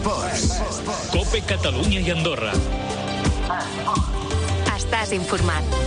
Esports. COPE Catalunya i Andorra. Estàs informat.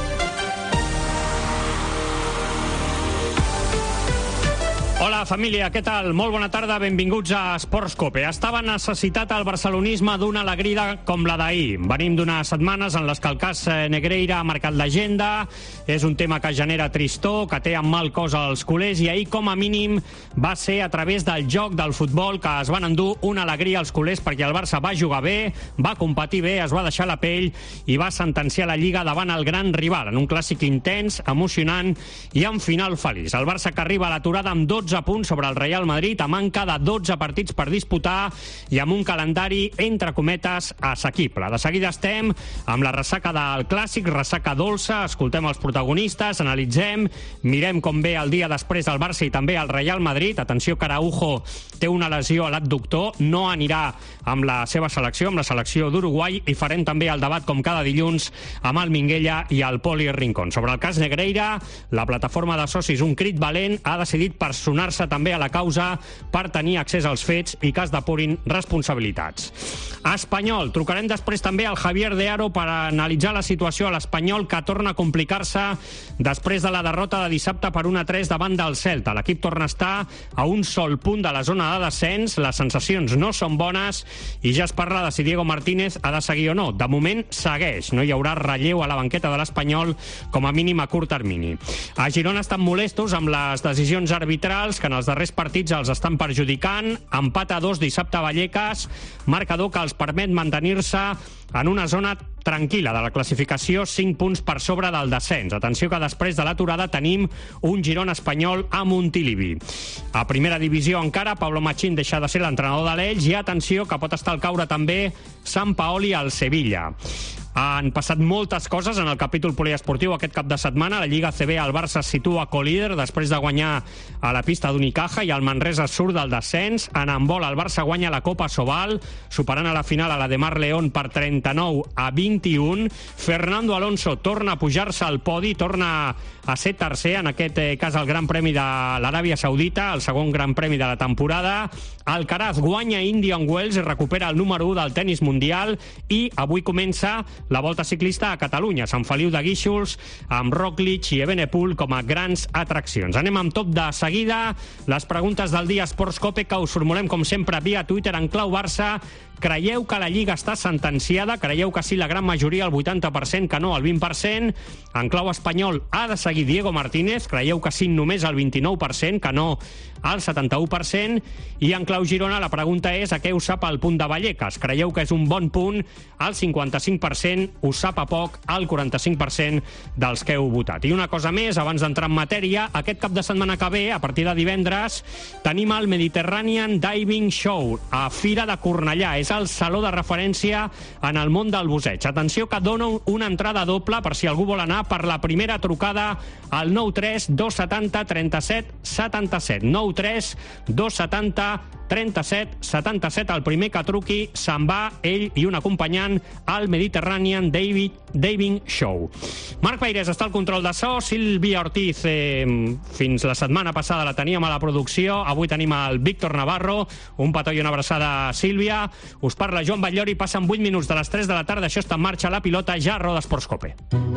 Hola, família, què tal? Molt bona tarda, benvinguts a Esports COPE. Estava necessitat el barcelonisme d'una alegria com la d'ahir. Venim d'unes setmanes en les que el cas Negreira ha marcat l'agenda, és un tema que genera tristor, que té en mal cos als culers, i ahir, com a mínim, va ser a través del joc del futbol que es van endur una alegria als culers, perquè el Barça va jugar bé, va competir bé, es va deixar la pell i va sentenciar la Lliga davant el gran rival, en un clàssic intens, emocionant i amb final feliç. El Barça, que arriba a l'aturada amb 12 punts sobre el Real Madrid, a manca de 12 partits per disputar i amb un calendari, entre cometes, assequible. De seguida estem amb la ressaca del clàssic, ressaca dolça, escoltem els protagonistes, analitzem, mirem com ve el dia després del Barça i també el Real Madrid. Atenció, que Araujo té una lesió a l'adductor, no anirà amb la seva selecció, amb la selecció d'Uruguai, i farem també el debat, com cada dilluns, amb el Minguella i el Poli Rincón. Sobre el cas Negreira, la plataforma de socis Un Crit Valent ha decidit personar-se també a la causa per tenir accés als fets i que es depurin responsabilitats. Espanyol, trucarem després també al Javier de Aro per analitzar la situació a l'Espanyol, que torna a complicar-se després de la derrota de dissabte per 1-3 davant del Celta. L'equip torna a estar a un sol punt de la zona de descens, les sensacions no són bones i ja es parla de si Diego Martínez ha de seguir o no. De moment segueix, no hi haurà relleu a la banqueta de l'Espanyol, com a mínim a curt termini. A Girona estan molestos amb les decisions arbitrals que en els darrers partits els estan perjudicant. Empat a 2 dissabte a Vallecas, marcador que els permet mantenir-se en una zona tranquil·la de la classificació, 5 punts per sobre del descens. Atenció, que després de l'aturada tenim un Girona Espanyol a Montilivi. A primera divisió encara, Pablo Machín deixa de ser l'entrenador de l'Elx, i atenció, que pot estar al caure també Sampaoli al Sevilla. Han passat moltes coses en el capítol poliesportiu aquest cap de setmana. La Lliga CB, el Barça es situa colíder després de guanyar a la pista d'Unicaja, i el Manresa surt del descens. En handbol, el Barça guanya la Copa Sobal, superant a la final a la de Mar León per 39-21. Fernando Alonso torna a pujar-se al podi, torna a ser tercer, en aquest cas el Gran Premi de l'Aràbia Saudita, el segon Gran Premi de la temporada. Alcaraz guanya Indian Wells i recupera el número 1 del tenis mundial, i avui comença la Volta Ciclista a Catalunya, Sant Feliu de Guíxols, amb Roglic i Evenepoel com a grans atraccions. Anem amb tot de seguida. Les preguntes del dia Esports COPE, que us formulem com sempre via Twitter en clau Barça. Creieu que la Lliga està sentenciada? Creieu que sí la gran majoria, el 80%, que no el 20%? En clau espanyol, ha de seguir Diego Martínez? Creieu que sí només el 29%, que no el 71%? I en clau Girona, la pregunta és a què us sap el punt de Vallecas? Creieu que és un bon punt? El 55%, us sap a poc el 45% dels que heu votat. I una cosa més, abans d'entrar en matèria, aquest cap de setmana que ve, a partir de divendres, tenim el Mediterranean Diving Show a Fira de Cornellà. És el saló de referència en el món del busseig. Atenció, que dona una entrada doble per si algú vol anar, per la primera trucada al 93 270 37 77. 93 270 37 77. El primer que truqui se'n va, ell i un acompanyant, al Mediterranean Diving Show. Marc Peirés està al control de so, Sílvia Ortiz fins la setmana passada la teníem a la producció, avui tenim el Víctor Navarro. Un petó i una abraçada, Sílvia. Us parla Joan Batllori, passen 8 minuts de les 3 de la tarda, això està en marxa, la pilota ja roda Esports COPE.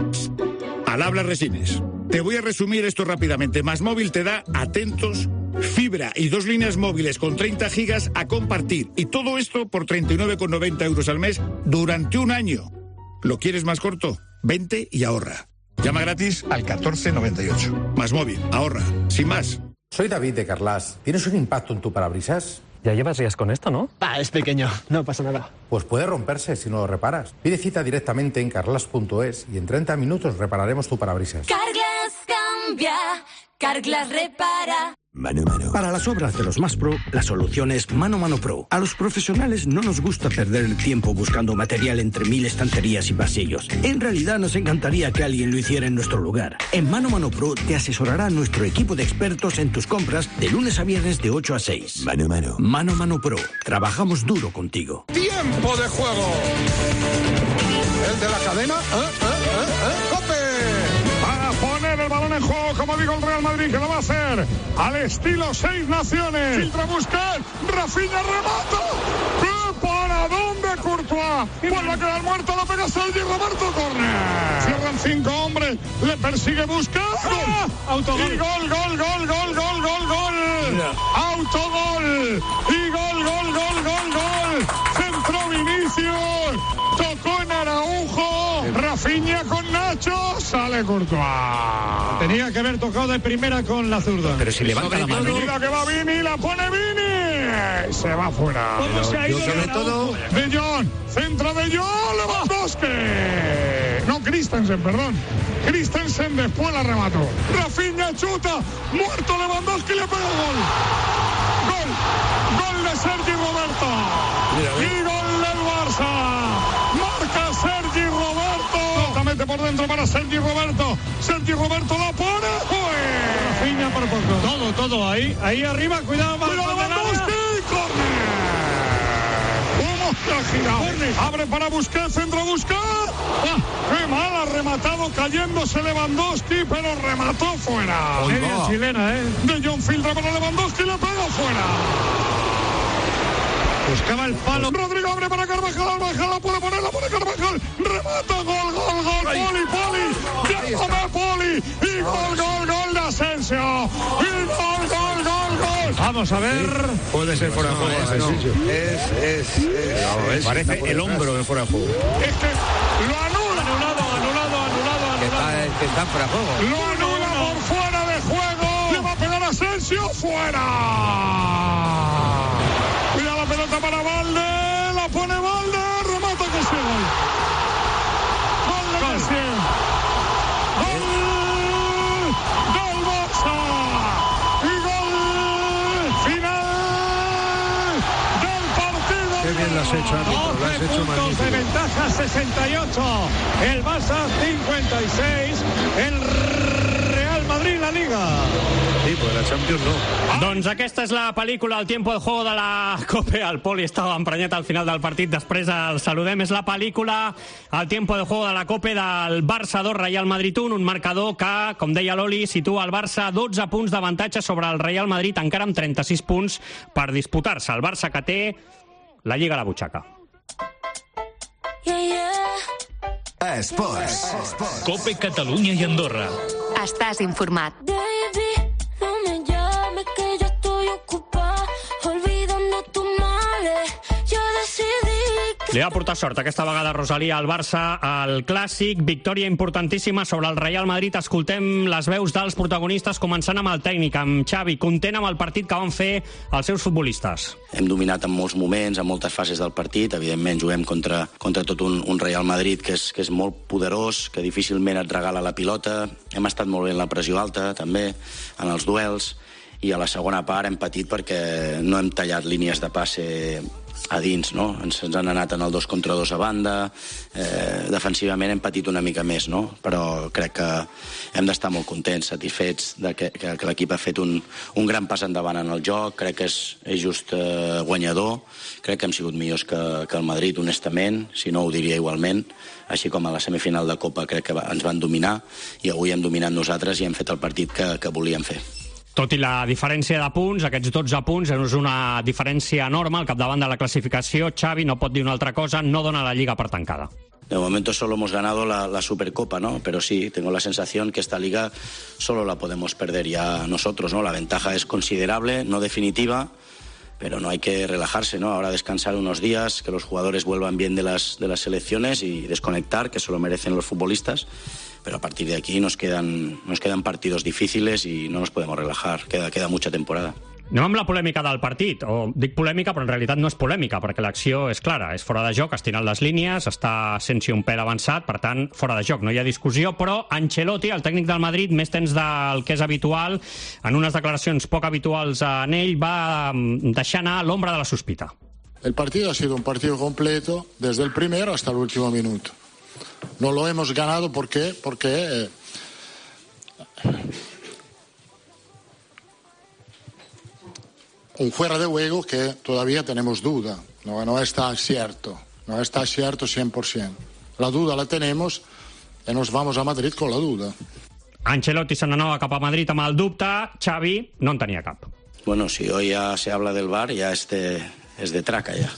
Al habla Resines. Te voy a resumir esto rápidamente. MásMóvil te da, atentos, fibra y 2 líneas móviles con 30 gigas a compartir. Y todo esto por 39,90 euros al mes durante un año. ¿Lo quieres más corto? Vente y ahorra. Llama gratis al 1498. MásMóvil, ahorra. Sin más. Soy David de Carlas. ¿Tienes un impacto en tu parabrisas? Ya llevas días con esto, ¿no? Es pequeño, no pasa nada. Pues puede romperse si no lo reparas. Pide cita directamente en carglass.es y en 30 minutos repararemos tu parabrisas. Carglass cambia, Carglass repara. Mano a mano. Para las obras de los más pro, la solución es Mano a Mano Pro. A los profesionales no nos gusta perder el tiempo buscando material entre 1000 estanterías y pasillos. En realidad nos encantaría que alguien lo hiciera en nuestro lugar. En Mano a Mano Pro te asesorará nuestro equipo de expertos en tus compras de lunes a viernes de 8 a 6. Mano a Mano. Mano a Mano Pro. Trabajamos duro contigo. ¡Tiempo de juego! El de la cadena, ¡COPE! Para poner el balón en juego, como digo, el Real Madrid, que lo va a hacer al estilo 6 naciones. Filtra Busquets, Rafinha remata. ¿Para dónde Courtois? Vuelve a quedar muerto, la pega Sergi Roberto, córner. Cierran 5 hombres, le persigue Busquets. Autogol. Y gol. Autogol. Y gol. Centro Vinicius. Tocó en Araujo. Rafinha con Nacho. Sale Courtois. Tenía que haber tocado de primera con la zurda. Pero si levanta la mano. Mira que va Vini, la pone Vini. Se va fuera. ¿Cómo se ha ido? Sobre todo De Jong. Centro de Jong. Lewandowski. No, Christensen, perdón. Christensen después la remató. Rafinha chuta. Muerto Lewandowski, le pega gol. Gol de Sergi Roberto. Y gol del Barça. Marca Sergi Roberto. Mete por dentro para Sergi Roberto. Sergi Roberto la pone. Rafinha por poco. Todo ahí arriba. Cuidado Lewandowski. Abre para Busquets, centro Busquets. Qué mal ha rematado, cayéndose Lewandowski, pero remató fuera. Serie chilena, De Jong filtra para Lewandowski, le pega fuera. Buscaba el palo. Rodrigo abre para Carvajal, la puede poner, la pone Carvajal. Remata, gol. Poli. Llámame Poli. Y gol de Asensio. Y gol. Vamos a ver. Puede ser fuera de juego. Parece el hombro de fuera de juego. Es que lo anula. Que está fuera de juego. Lo anula por fuera de juego. Le va a pegar Asensio. Fuera. Cuida la pelota para Valde. La pone Valde. Remata que sí. Gol de Messi. Gol del Barça. Y gol final del partido. Qué bien lo has hecho, amigo. 12 puntos de ventaja, 68. El Barça, 56. El Real Madrid, la Liga. Sí, pues la Champions no. Doncs aquesta és la pel·lícula, el tiempo de juego de la Copa. El Poli estava emprenyat al final del partit, després el saludem. És la pel·lícula, el tiempo de juego de la Copa del Barça 2, Real Madrid 1, un marcador que, com deia l'Oli, situa el Barça 12 punts d'avantatge sobre el Real Madrid, encara amb 36 punts per disputar-se. El Barça que té la Lliga a la butxaca. Esports. Cope Catalunya i Andorra. Estàs informat. Li va portar sort aquesta vegada Rosalía al Barça al Clàssic, victòria importantíssima sobre el Real Madrid. Escoltem les veus dels protagonistes, començant amb el tècnic, amb Xavi, content amb el partit que van fer els seus futbolistes. Hem dominat en molts moments, en moltes fases del partit. Evidentment juguem contra tot un Real Madrid que és molt poderós, que difícilment et regala la pilota. Hem estat molt bé en la pressió alta, també, en els duels, i a la segona part hem patit perquè no hem tallat línies de passe a dins, no? Ens han anat en el 2 contra 2 a banda, defensivament hem patit una mica més, no? Però crec que hem d'estar molt contents, satisfets de que l'equip ha fet un gran pas endavant en el joc. Crec que és just guanyador, crec que hem sigut millors que el Madrid, honestament, si no ho diria igualment, així com a la semifinal de Copa crec que ens van dominar i avui hem dominat nosaltres i hem fet el partit que volíem fer. Tot i la diferència de punts, aquests 12 punts és una diferència enorme al capdavant de la classificació. Xavi no pot dir una altra cosa, no dona la Liga per tancada. De momento solo hemos ganado la Supercopa, ¿no? Pero sí, tengo la sensación que esta Liga solo la podemos perder ya nosotros, ¿no? La ventaja es considerable, no definitiva, pero no hay que relajarse, ¿no? Ahora descansar unos días, que los jugadores vuelvan bien de las selecciones y desconectar, que eso lo merecen los futbolistas. Pero a partir de aquí nos quedan partidos difíciles y no nos podemos relajar. Queda mucha temporada. Anem amb la polèmica del partit, o dic polèmica però en realitat no és polèmica, perquè l'acció és clara, és fora de joc, estirant les línies, està Asensio un pèl avançat, per tant, fora de joc, no hi ha discussió, però Ancelotti, el tècnic del Madrid, més temps del que és habitual, en unes declaracions poc habituals en ell, va deixar anar l'ombra de la sospita. El partido ha sido un partido completo, desde el primero hasta el último minuto. No lo hemos ganado porque un fuera de juego que todavía tenemos duda, no está cierto 100%. La duda la tenemos y nos vamos a Madrid con la duda. Ancelotti se n'anava cap a Madrid amb el dubte, Xavi no en tenia cap. Bueno, si hoy ya se habla del VAR, ya es de traca ya.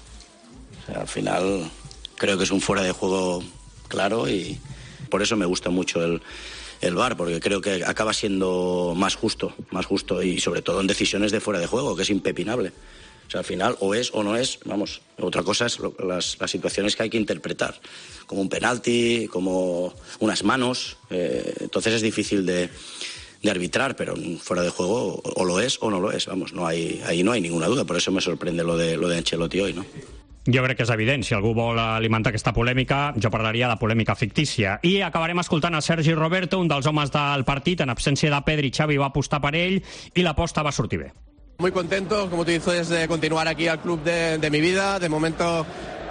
O sea, al final creo que es un fuera de juego claro y por eso me gusta mucho el VAR, porque creo que acaba siendo más justo y sobre todo en decisiones de fuera de juego, que es impepinable. O sea, al final o es o no es, vamos, otra cosa es las situaciones que hay que interpretar, como un penalti, como unas manos, entonces es difícil de arbitrar, pero fuera de juego o lo es o no lo es, vamos, ahí no hay ninguna duda, por eso me sorprende lo de Ancelotti hoy, ¿no? Jo crec que és evident, si algú vol alimentar aquesta polèmica, jo parlaria de polèmica fictícia. I acabarem escoltant a Sergi Roberto, un dels homes del partit, en absència de Pedri, Xavi va apostar per ell i l'aposta va sortir bé. Muy contento, como tú dices, de continuar aquí al club de mi vida. De momento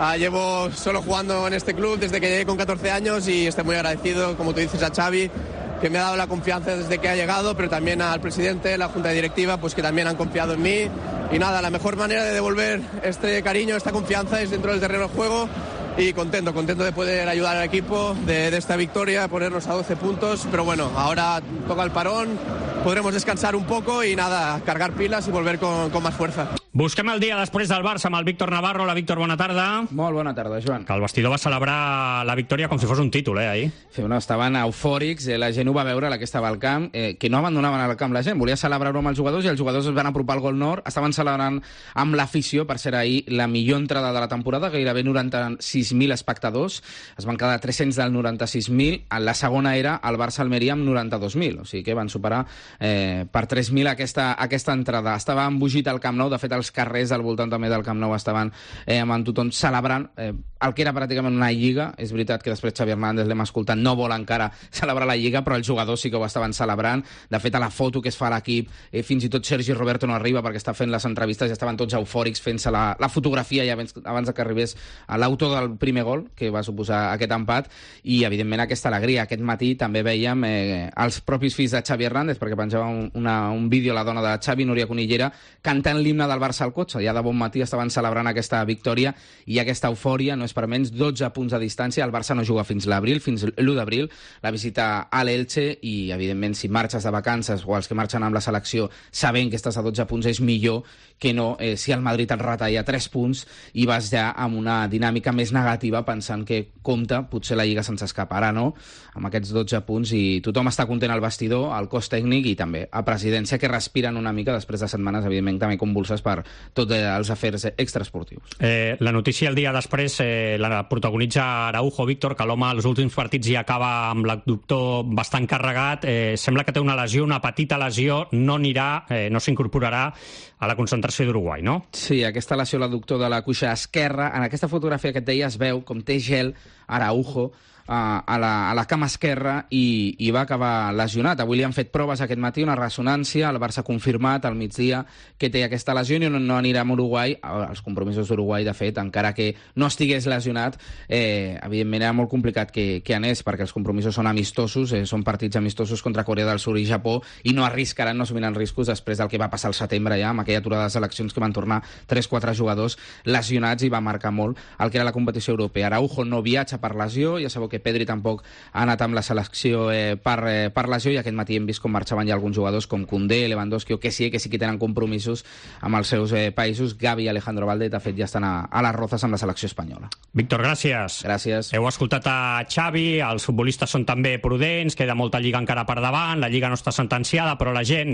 llevo solo jugando en este club desde que llegué con 14 años y estoy muy agradecido, como tú dices, a Xavi, que me ha dado la confianza desde que ha llegado, pero también al presidente, la junta directiva, pues que también han confiado en mí. Y nada, la mejor manera de devolver este cariño, esta confianza es dentro del terreno de juego. Y contento de poder ayudar al equipo de esta victoria, ponernos a 12 puntos. Pero bueno, ahora toca el parón, podremos descansar un poco y nada, cargar pilas y volver con más fuerza. Busquem el dia després del Barça amb el Víctor Navarro. La Víctor, bona tarda. Molt bona tarda, Joan. Que el vestidor va celebrar la victòria com si fos un títol, ahir. Sí, no, estaven eufòrics, la gent ho va veure, la que estava al camp, que no abandonaven el camp la gent, volia celebrar-ho amb els jugadors i els jugadors es van apropar al gol nord, estaven celebrant amb l'afició per ser ahir la millor entrada de la temporada, gairebé 96.000 espectadors, es van quedar 300 del 96.000, en la segona era el Barça-Almeria amb 92.000, o sigui que van superar per 3.000 aquesta entrada. Estava embogit al Camp Nou, de fet els carrers al voltant també del Camp Nou estaven amb tothom celebrant el que era pràcticament una lliga. És veritat que després Xavi Hernández, l'hem escoltat, no vol encara celebrar la lliga, però els jugadors sí que ho estaven celebrant. De fet, a la foto que es fa a l'equip, fins i tot Sergi Roberto no arriba perquè està fent les entrevistes, ja estaven tots eufòrics fent-se la fotografia ja abans que arribés l'autor del primer gol, que va suposar aquest empat, i evidentment aquesta alegria. Aquest matí també veiem els propis fills de Xavi Hernández, perquè penjava un vídeo la dona de Xavi, Núria Conillera, cantant l'himne del Barça al cotxe. Ja de bon matí estaven celebrant aquesta victòria i aquesta eufòria, no és per menys, 12 punts de distància. El Barça no juga fins l'abril, fins l'1 d'abril, la visita a l'Elche, i evidentment si marxes de vacances o els que marxen amb la selecció sabent que estàs a 12 punts és millor que no si el Madrid et retalla 3 punts i vas ja amb una dinàmica més negativa pensant que compta, potser la Lliga se'ns escapa. Ara no, amb aquests 12 punts, i tothom està content al vestidor, al cos tècnic i també a presidència, que respiren una mica després de setmanes, evidentment, també convulses per tots els afers extraesportius. La notícia el dia després la protagonitza Araujo, Víctor, que l'home als últims partits ja acaba amb l'abductor bastant carregat. Sembla que té una lesió, una petita lesió, no s'incorporarà a la concentració d'Uruguai, no? Sí, aquesta lesió a l'adductor de la cuixa esquerra. En aquesta fotografia que et deia es veu com té gel Araujo a la cama esquerra i va acabar lesionat. Avui li han fet proves aquest matí, una ressonància, el Barça ha confirmat al migdia que té aquesta lesió i no anirà a Uruguai, als compromisos d'Uruguai, de fet, encara que no estigués lesionat, evidentment era molt complicat que anés, perquè els compromisos són amistosos, són partits amistosos contra Corea del Sur i Japó, i no arriscaran, no assumiran riscos després del que va passar al setembre ja, amb aquella aturada de seleccions que van tornar 3-4 jugadors lesionats, i va marcar molt el que era la competició europea. Araujo no viatja per lesió, ja sabeu que Pedri tampoc ha anat amb la selecció per lesió, i aquest matí hem vist com marxaven ja alguns jugadors com Koundé, Lewandowski o que sí que tenen compromisos amb els seus països. Gavi i Alejandro Valde, de fet, ja estan a les rozes amb la selecció espanyola. Víctor, gràcies. Gràcies. Heu escoltat a Xavi, els futbolistes són també prudents, queda molta lliga encara per davant, la lliga no està sentenciada, però la gent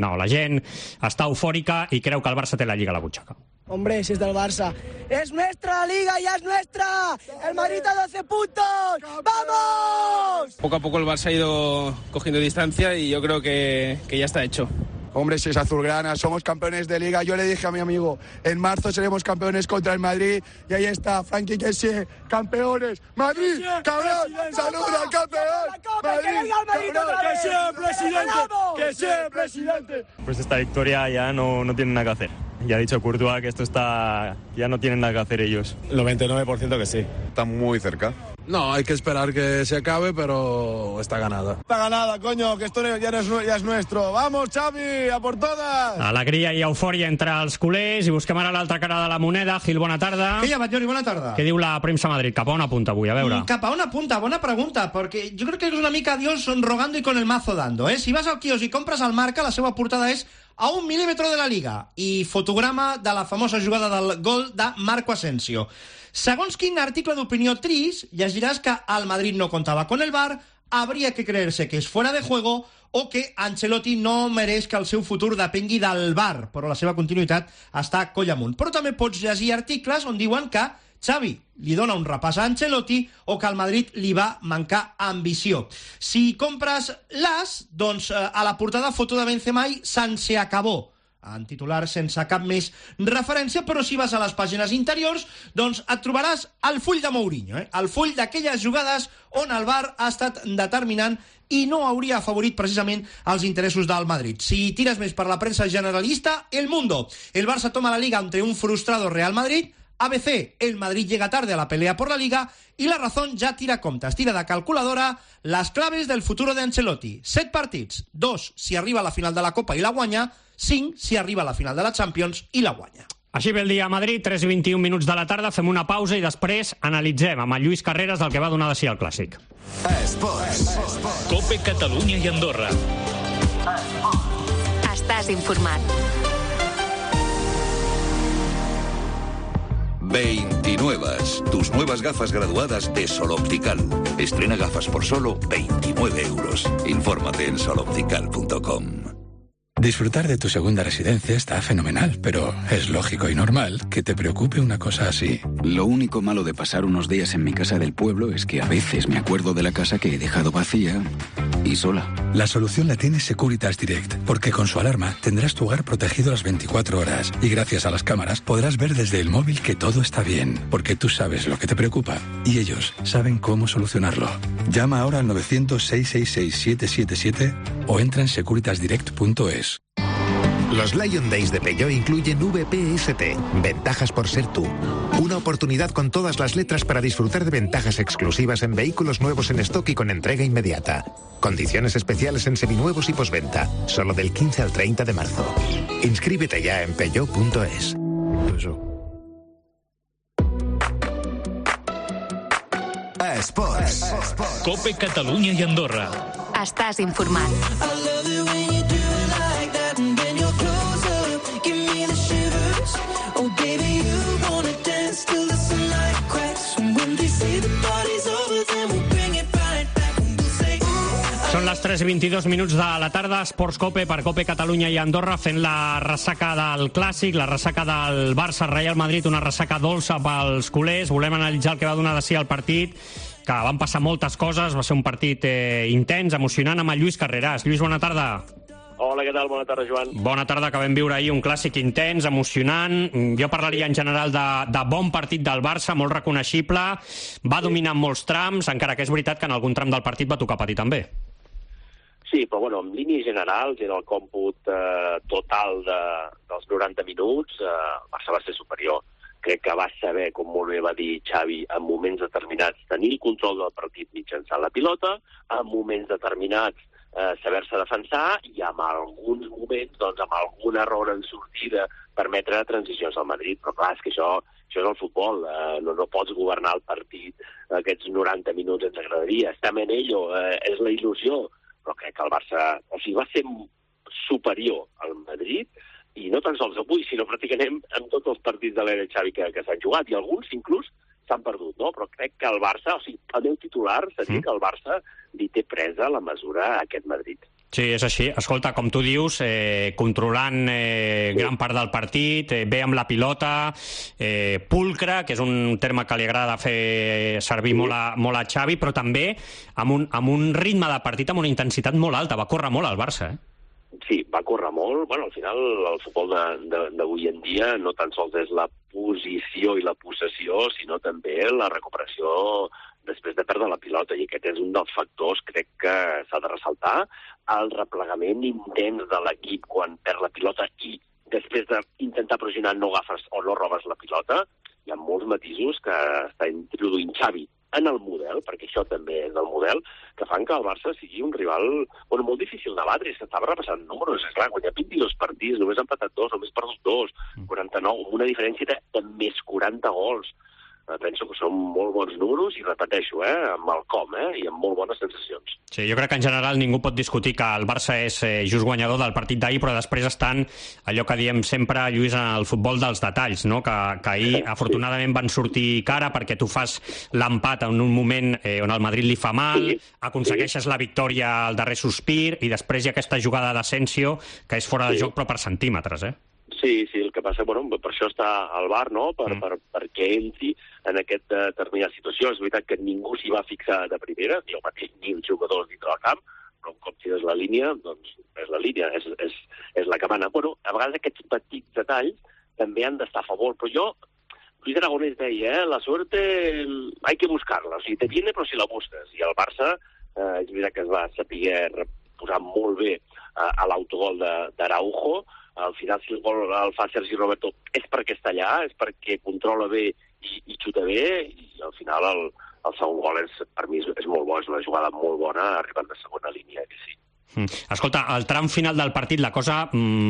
està eufòrica i creu que el Barça té la lliga a la butxaca. Hombre, si es del Barça. ¡Es nuestra liga, ya es nuestra! ¡El Madrid a 12 puntos! ¡Vamos! Poco a poco el Barça ha ido cogiendo distancia y yo creo que ya está hecho. Hombre, si es azulgrana, somos campeones de Liga. Yo le dije a mi amigo, en marzo seremos campeones contra el Madrid. Y ahí está, Frankie Kessié, campeones. ¡Madrid, cabrón! ¡Saluda al campeón! ¡Madrid, cabrón! ¡Que sea presidente! ¡Que sea presidente! Pues esta victoria ya no tiene nada que hacer. Ya ha dicho Courtois que esto ya no tienen nada que hacer ellos. 99% que sí. Está muy cerca. No, hay que esperar que se acabe, pero está ganada. Está ganada, coño, que esto ya es nuestro. Vamos, Xavi, a por todas! Alegria i eufòria entre els culers i busquem ara l'altra cara de la moneda. Gil, bona tarda. Què hi ha, Batllori? Bona tarda. Què diu la premsa a Madrid? Cap a on apunta avui? A veure. Cap a on apunta? Bona pregunta, perquè jo crec que és una mica Dios rogando y con el mazo dando, Si vas al quios i compres el Marca, la seva portada és a 1 milímetro de la Liga i fotograma de la famosa jugada del gol de Marco Asensio. Segons quin article d'opinió trist, llegiràs que el Madrid no contava con el VAR, habría que creerse que es fuera de juego o que Ancelotti no mereix que el seu futur depengui del VAR, però la seva continuïtat està coll amunt. Però també pots llegir articles on diuen que Xavi li dona un repàs a Ancelotti o que al Madrid li va mancar ambició. Si compres l'as, doncs a la portada foto de Benzema i se acabó. En titular sense cap més referència, però si vas a les pàgines interiors, doncs et trobaràs el full de Mourinho, el full d'aquelles jugades on el VAR ha estat determinant i no hauria afavorit precisament els interessos del Madrid. Si tires més per la premsa generalista, El Mundo. El Barça toma la Liga ante un frustrado Real Madrid. ABC, el Madrid llega tarde a la pelea por la Liga, y La Razón ya tira comptes, tira de calculadora las claves del futuro de Ancelotti. 7 partits, 2 si arriba a la final de la Copa i la guanya, 5 si arriba a la final de la Champions i la guanya. Així ve el dia a Madrid, 3:21 minuts de la tarda, fem una pausa i després analitzem amb el Lluís Carreras el que va donar de si al Clàssic. Esports. Cope Catalunya i Andorra. Estàs informat. 29. Tus nuevas gafas graduadas de Sol Optical. Estrena gafas por solo 29 euros. Infórmate en soloptical.com. Disfrutar de tu segunda residencia está fenomenal, pero es lógico y normal que te preocupe una cosa así. Lo único malo de pasar unos días en mi casa del pueblo es que a veces me acuerdo de la casa que he dejado vacía y sola. La solución la tiene Securitas Direct, porque con su alarma tendrás tu hogar protegido las 24 horas y gracias a las cámaras podrás ver desde el móvil que todo está bien, porque tú sabes lo que te preocupa y ellos saben cómo solucionarlo. Llama ahora al 900-666-777 o entra en securitasdirect.es. Los Lion Days de Peugeot incluyen VPST, ventajas por ser tú. Una oportunidad con todas las letras para disfrutar de ventajas exclusivas en vehículos nuevos en stock y con entrega inmediata. Condiciones especiales en seminuevos y postventa, solo del 15 al 30 de marzo. Inscríbete ya en peugeot.es. Esports. Cope Catalunya i Andorra. Estàs informat. Són les 3:22 minuts de la tarda, Esports Cope per Cope Catalunya i Andorra, fent la ressaca del Clàssic, la ressaca del Barça-Real Madrid, una ressaca dolça pels culers. Volem analitzar el que va donar de si al partit, que van passar moltes coses, va ser un partit intens, emocionant, amb el Lluís Carreras. Lluís, bona tarda. Hola, què tal? Bona tarda, Joan. Bona tarda, que vam viure ahir un Clàssic intens, emocionant. Jo parlaria en general de bon partit del Barça, molt reconeixible, va dominar en molts trams, encara que és veritat que en algun tram del partit va tocar patir també. Sí, però bueno, en línies generals, en el còmput total dels 90 minuts, el Barça va ser superior. Crec que va saber, com molt bé va dir Xavi, en moments determinats tenir el control del partit mitjançant la pilota, en moments determinats saber-se defensar i en alguns moments, doncs, amb algun error en sortida, permetre transicions al Madrid. Però clar, és que això és el futbol. No pots governar el partit aquests 90 minuts, ens agradaria. Estem en ello, és la il·lusió. Però crec que el Barça va ser superior al Madrid, i no tan sols avui, sinó pràcticament en tots els partits de l'era Xavi que s'han jugat, i alguns inclús s'han perdut, no? Però crec que el Barça, el meu titular seria que el Barça li té presa la mesura a aquest Madrid. Sí, és així. Escolta, com tu dius, controlant gran part del partit, bé amb la pilota, pulcre, que és un terme que li agrada fer servir molt a Xavi, però també amb un ritme de partit, amb una intensitat molt alta. Va córrer molt el Barça, Sí, va córrer molt. Bueno, al final, el futbol d'avui en dia no tan sols és la posició i la possessió, sinó també la recuperació després de perdre la pilota, i aquest és un dels factors, crec que s'ha de ressaltar, el replegament intens de l'equip quan perd la pilota i després d'intentar pressionar no agafes o no robes la pilota. Hi ha molts matisos que està introduint Xavi en el model, perquè això també és el model, que fan que el Barça sigui un rival molt difícil de batre. S'estava repassant números, és clar, guanyar 22 partits, només ha empatat 2, només perdut 2, 49, amb una diferència de més 40 gols. Penso que són molt bons números i repeteixo, amb el com, i amb molt bones sensacions. Sí, jo crec que en general ningú pot discutir que el Barça és just guanyador del partit d'ahir, però després estan allò que diem sempre, Lluís, en el futbol dels detalls, no? Que ahir afortunadament van sortir cara perquè tu fas l'empat en un moment on el Madrid li fa mal, aconsegueixes la victòria al darrer sospir i després hi ha aquesta jugada d'Asensio que és fora de joc però per centímetres, Sí, el que passa, per això està al VAR, no? Perquè entri en aquesta determinada situació. És veritat que ningú s'hi va fixar de primera, ni el mateix, ni els jugadors dintre del camp, però un cop tires la línia, doncs és la línia, és la que mana. A vegades aquests petits detalls també han d'estar a favor, però jo, Luis Aragonés deia, la suerte hay que buscarla, o sigui, te viene però si la busques. I el Barça, és veritat que es va saber posar molt bé a l'autogol d'Araujo. Al final, si el gol el fa Sergi Roberto, és perquè està allà, és perquè controla bé i xuta bé, i al final el segon gol per mi és molt bo, és una jugada molt bona, arribant de segona línia, que sí. Escolta, al tram final del partit la cosa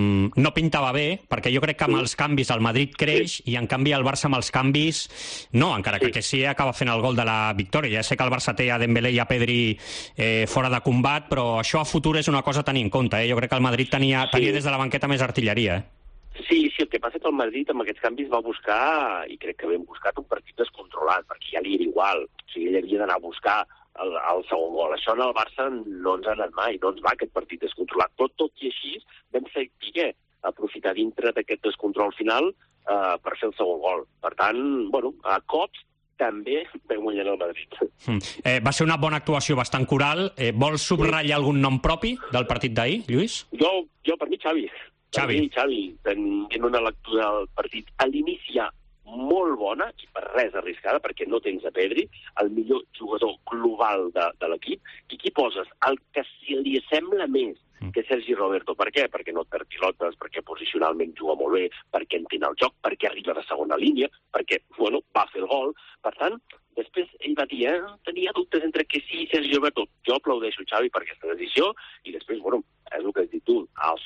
no pintava bé, perquè jo crec que amb els canvis el Madrid creix i en canvi el Barça amb els canvis no, encara que sí acaba fent el gol de la victòria. Ja sé que el Barça té a Dembélé i a Pedri fora de combat, però això a futur és una cosa a tenir en compte. Jo crec que el Madrid tenia des de la banqueta més artilleria. Sí, el que passa és que el Madrid amb aquests canvis va buscar, i crec que ben buscat, un partit descontrolat, perquè ja li era igual. O sigui, ell havia d'anar a buscar el segon gol. Això en el Barça no ens ha anat mai, no ens va aquest partit descontrolat. Però tot i així vam saber aprofitar dintre d'aquest descontrol final per fer el segon gol. Per tant, a cops també vam guanyar el Madrid. Va ser una bona actuació bastant coral. Vols subratllar algun nom propi del partit d'ahir, Lluís? Jo per mi, Xavi. Xavi, tenint una lectura del partit a l'inici molt bona, i per res arriscada, perquè no tens a Pedri, el millor jugador global de l'equip, i aquí poses el que si li sembla més que Sergi Roberto. Per què? Perquè no perd pilotes, perquè posicionalment juga molt bé, perquè entén el joc, perquè arriba de segona línia, perquè, va fer el gol. Per tant, després ell va dir, tenia dubtes entre que sí i Sergi Roberto. Jo aplaudeixo Xavi per aquesta decisió, i després, és el que has dit tu,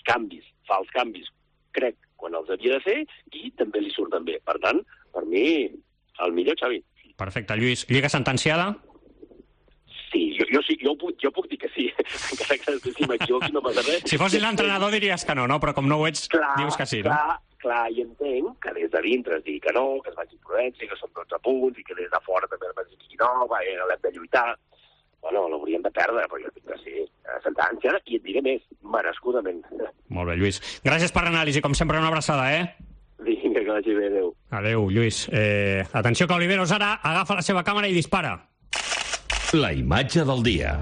fa els canvis, crec, quan els havia de fer, i també li surten bé. Per tant, per mi, el millor Xavi. Perfecte, Lluís. Lliga sentenciada? Sí, jo puc dir que sí, encara que després si m'equivoqui no passa res. Si fossis l'entrenador diries que no, però com no ho ets, dius que sí, no? Clar, i entenc que des de dintre es digui que no, que es vagi prudència, que són 12 punts, i que des de fora també es vagi dir no, l'hem de lluitar. L'hauríem de perdre, però jo dic que sí, sentència, i et diré més, merescudament. Molt bé, Lluís. Gràcies per l'anàlisi, com sempre, una abraçada, Vinga, que vagi bé, adéu. Adéu, Lluís. Atenció, que Oliveros ara agafa la seva càmera i dispara. La imatge del dia.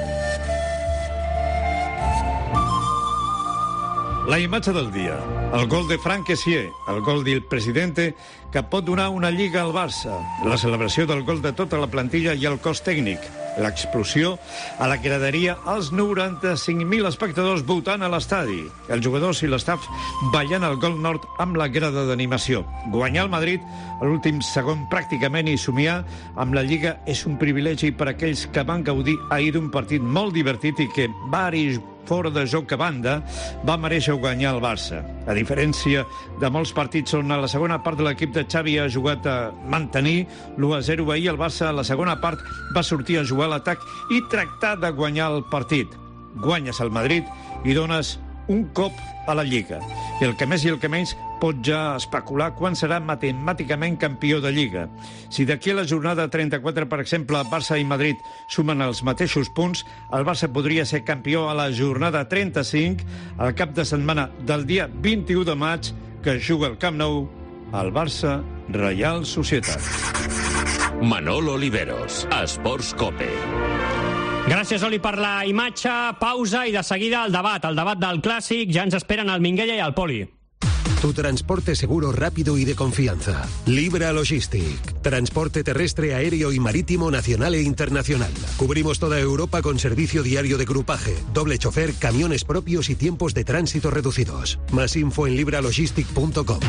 La imatge del dia. El gol de Franck Kessié, el gol del Presidente, que pot donar una lliga al Barça. La celebració del gol de tota la plantilla i el cos tècnic. L'explosió a la graderia als 95.000 espectadors votant a l'estadi. Els jugadors i l'estaf ballant el gol nord amb la grada d'animació. Guanyar el Madrid a l'últim segon pràcticament i somiar amb la Lliga és un privilegi per a aquells que van gaudir ahir d'un partit molt divertit i que varis fora de joc a banda va mereixer guanyar el Barça. A diferència de molts partits on a la segona part de l'equip de Xavi ha jugat a mantenir l'1-0 ahir, el Barça a la segona part va sortir a jugar a l'atac i tractar de guanyar el partit. Guanyes el Madrid i dones un cop a la Lliga. I el que més i el que menys pot ja especular quan serà matemàticament campió de Lliga. Si d'aquí a la jornada 34, per exemple, Barça i Madrid sumen els mateixos punts, el Barça podria ser campió a la jornada 35, al cap de setmana del dia 21 de maig, que juga al Camp Nou, al Barça Reial Societat. Manolo Oliveros, Esports Cope. Gràcies, Oli, per la imatge. Pausa i de seguida el debat del Clàssic. Ja ens esperen el Minguella i el Poli. Tu transporte seguro, rápido y de confianza. Libra Logistic. Transporte terrestre, aéreo y marítimo nacional e internacional. Cubrimos toda Europa con servicio diario de grupaje, doble chofer, camiones propios y tiempos de tránsito reducidos. Más info en libralogistic.com.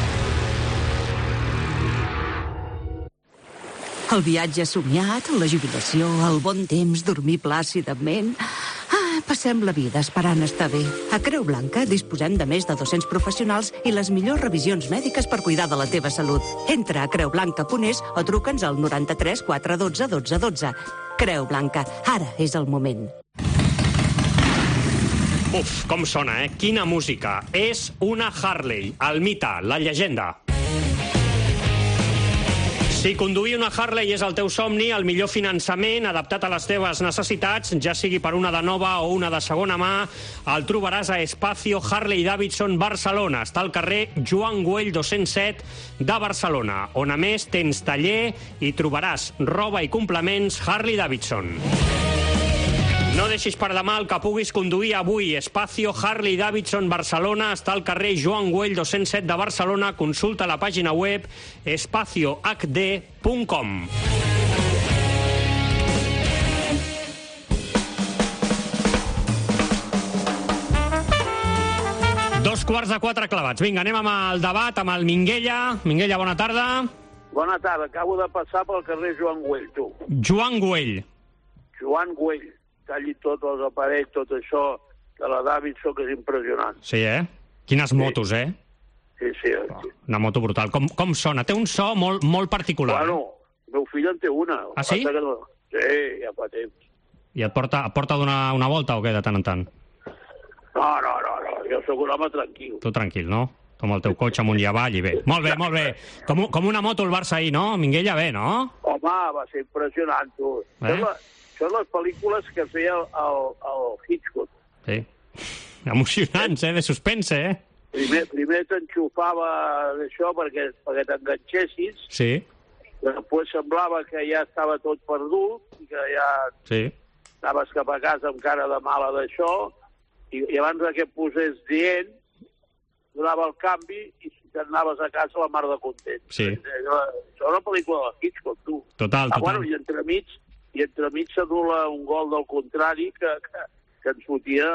El viatge somiat, la jubilació, el bon temps, dormir plàcidament... Passem la vida esperant estar bé. A Creu Blanca disposem de més de 200 professionals i les millors revisions mèdiques per cuidar de la teva salut. Entra a creublanca.es o truca'ns al 93 412 12 12. Creu Blanca, ara és el moment. Uf, com sona, eh? Quina música. És una Harley, el mite, la llegenda. Si conduir una Harley és el teu somni, el millor finançament adaptat a les teves necessitats, ja sigui per una de nova o una de segona mà, el trobaràs a Espacio Harley Davidson Barcelona. Està al carrer Joan Güell 207 de Barcelona, on a més tens taller i trobaràs roba i complements Harley Davidson. No deixis per demà el que puguis conduir avui. Espacio Harley Davidson Barcelona està al carrer Joan Güell 207 de Barcelona. Consulta la pàgina web espaciohd.com. Dos quarts de 4 clavats. Vinga, anem amb el debat amb el Minguella. Minguella, bona tarda. Bona tarda. Acabo de passar pel carrer Joan Güell, tu. Joan Güell. Joan Güell. Talli tots els aparells, tot això de la Davidson, que és impressionant. Sí, Quines motos, Sí. Una moto brutal. Com sona? Té un so molt particular. Bueno, meu fill en té una. Ah, sí? Sí, ja fa temps. I et porta a donar una volta o què, de tant en tant? No, jo sóc un home tranquil. Tu tranquil, no? Com el teu cotxe amunt i avall i bé. Molt bé. Com una moto el Barça ahir, no? Minguella, bé, no? Home, va ser impressionant, tu. Són les pel·lícules que feia el Hitchcock. Sí. Emocionants, de suspense, Primer t'enxufava d'això perquè t'enganxessis. Sí. Després semblava que ja estava tot perdut i que ja anaves cap a casa amb cara de mala d'això i abans que posés dient donava el canvi i si t'anaves a casa la mar de content. Sí. És una pel·lícula de Hitchcock, tu. Total. Bueno, i entremig s'anul·la un gol del contrari que ens fotia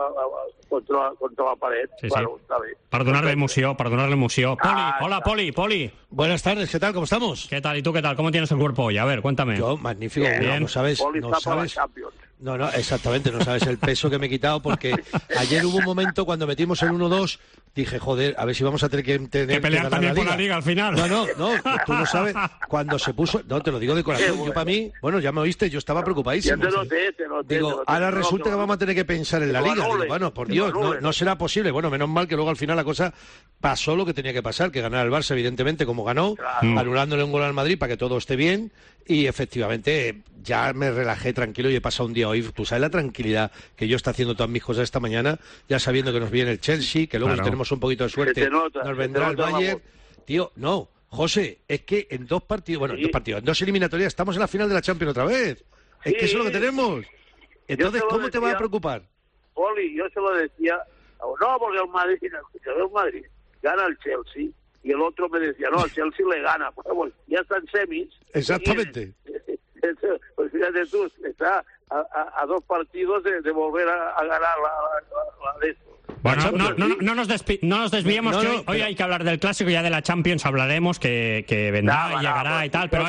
contra la pared. Sí. Bueno, está bien. Per donar-le emoció. Poli, Poli. Buenas tardes, ¿qué tal? ¿Cómo estamos? ¿Qué tal? ¿Y tú qué tal? ¿Cómo tienes el cuerpo hoy? A ver, cuéntame. Yo, magnífico. Bien. No sabes. No, exactamente, no sabes el peso que me he quitado porque ayer hubo un momento cuando metimos el 1-2, dije, joder, a ver si vamos a tener que pelear también por la Liga al final. No, tú no sabes, cuando se puso, no, te lo digo de corazón, yo para mí, bueno, ya me oíste, yo estaba preocupadísimo. Ya te noté. Digo, ahora resulta que vamos a tener que pensar en la Liga. Digo, bueno, por Dios, no será posible. Bueno, menos mal que luego al final la cosa pasó lo que tenía que pasar, que ganara el Barça, evidentemente, como ganó, anulándole un gol al Madrid para que todo esté bien, y efectivamente ya me relajé tranquilo y he pasado un día hoy. Tú sabes la tranquilidad que yo estoy haciendo todas mis cosas esta mañana, ya sabiendo que nos viene el Chelsea, que luego si tenemos un poquito de suerte nos vendrá el Bayern. Tío, no, José, es que en dos eliminatorias estamos en la final de la Champions otra vez. Es que eso es lo que tenemos. Entonces, ¿cómo te va a preocupar? Poli, yo se lo decía, no, porque el Madrid gana el Chelsea, y el otro me decía, no, el Chelsea le gana, pues ya está en semis. Exactamente. Pues fíjate tú, está a 2 partidos de volver a ganar la de esto. Bueno, no nos desviemos, que hoy hay que hablar del clásico, ya de la Champions hablaremos, que vendrá y llegará y tal, pero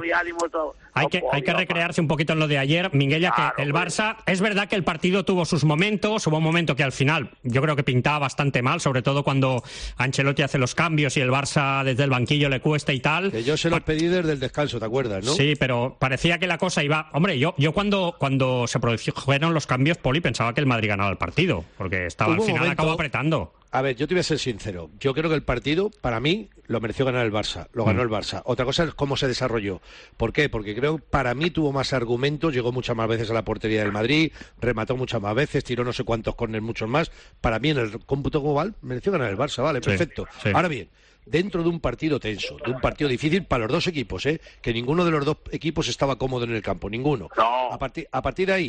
hay que recrearse un poquito en lo de ayer, Minguella, que el Barça, es verdad que el partido tuvo sus momentos, hubo un momento que al final yo creo que pintaba bastante mal, sobre todo cuando Ancelotti hace los cambios y el Barça desde el banquillo le cuesta y tal. Que yo se los pedí desde el descanso, ¿te acuerdas, no? Sí, pero parecía que la cosa iba... Hombre, yo cuando se produjeron los cambios, Poli, pensaba que el Madrid ganaba el partido, porque estaba al final acabó apretando. A ver, yo te voy a ser sincero. Yo creo que el partido, para mí, lo mereció ganar el Barça. Lo ganó el Barça. Otra cosa es cómo se desarrolló. ¿Por qué? Porque creo que para mí tuvo más argumentos, llegó muchas más veces a la portería del Madrid, remató muchas más veces, tiró no sé cuántos córneres, muchos más. Para mí, en el cómputo global, mereció ganar el Barça. Vale, perfecto. Sí. Ahora bien, dentro de un partido tenso, de un partido difícil para los dos equipos, que ninguno de los dos equipos estaba cómodo en el campo, ninguno. No. A partir de ahí,